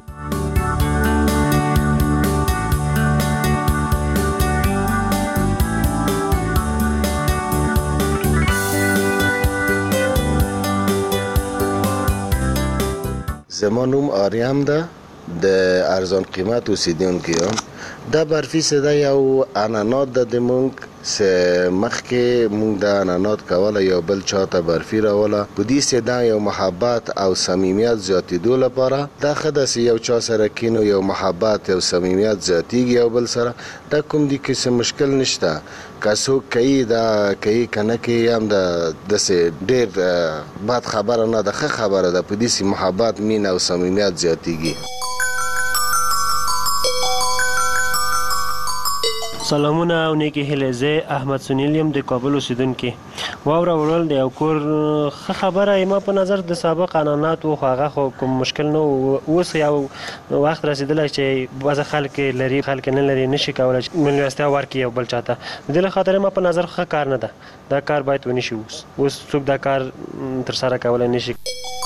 زما نوم آریام ده د ارزان قیمت اوسیدونکو یم دا برفي صدا یو انانات د مونږ سه مخکې مونږ د انانات کوله یو بل چاته برفي راوله په دې صدا یو محبت او صمیمیت زیاتېدو لپاره دا ښه ده چې یو چا سره کینو یو محبت او صمیمیت زیاتېږي یو بل سره دا کوم دي کې څه مشکل نشته که څوک کوي دا کوي که نه کوي هم داسې ډېر بد خبره نه ده ښه خبره ده په دې محبت مینه او صمیمیت زیاتېږي سلامونه او نیکی هیله. زه احمد سنیل یم د کابل اوسیدونکي. واوره وړل د یو کور ښه خبره ما په نظر د سابق عنعناتو خو هغه خو کوم مشکل نه اوس یو وخت رسیدلی چې بعضې خلک لري خلک نه لري نشي کولی چې میلمستیا ورکړي یو بل چاته. د دې له خاطر ما په نظر ښه کار نه ده. دا کار باید ونشي. اوس څوک دا کار ترسره کولی نشي.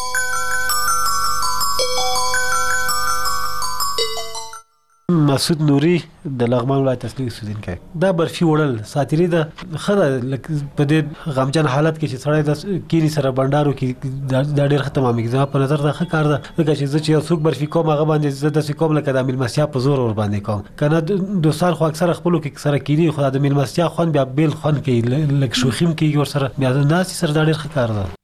مسعود نوري د لغمان ولایت اصلي اوسیدونکی. دا برفي وړل ساتیري ده ښه ده په دې غمجن حالت کې چې سړی د کیني سره بنډارو کې دا ډېر ښه تمامېږي. زما په نظر دا ښه کار ده ځکه چې زه چې یو څوک برفي کوم هغه باندې زه داسې کوم لکه د میلمستیا په زور ور باندې کوم که نه. دوستان خو اکثره خپلو کې سره کیني خو د میلمستیا خوند بیا بېل خوند کوي لږ شوخي هم کېږي ورسره بیا ناستې سره دا ډېر ښه کار ده.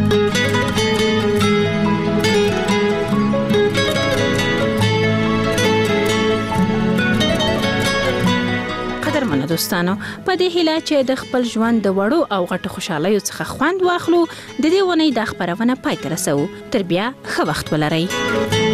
دوستانو په دې هیله چې د خپل ژوند د وړو او غټو خوشحالیو څخه خوند واخلو د دې ونې د خبرونه پای ته رسو. تر بیا ښه وخت ولرئ.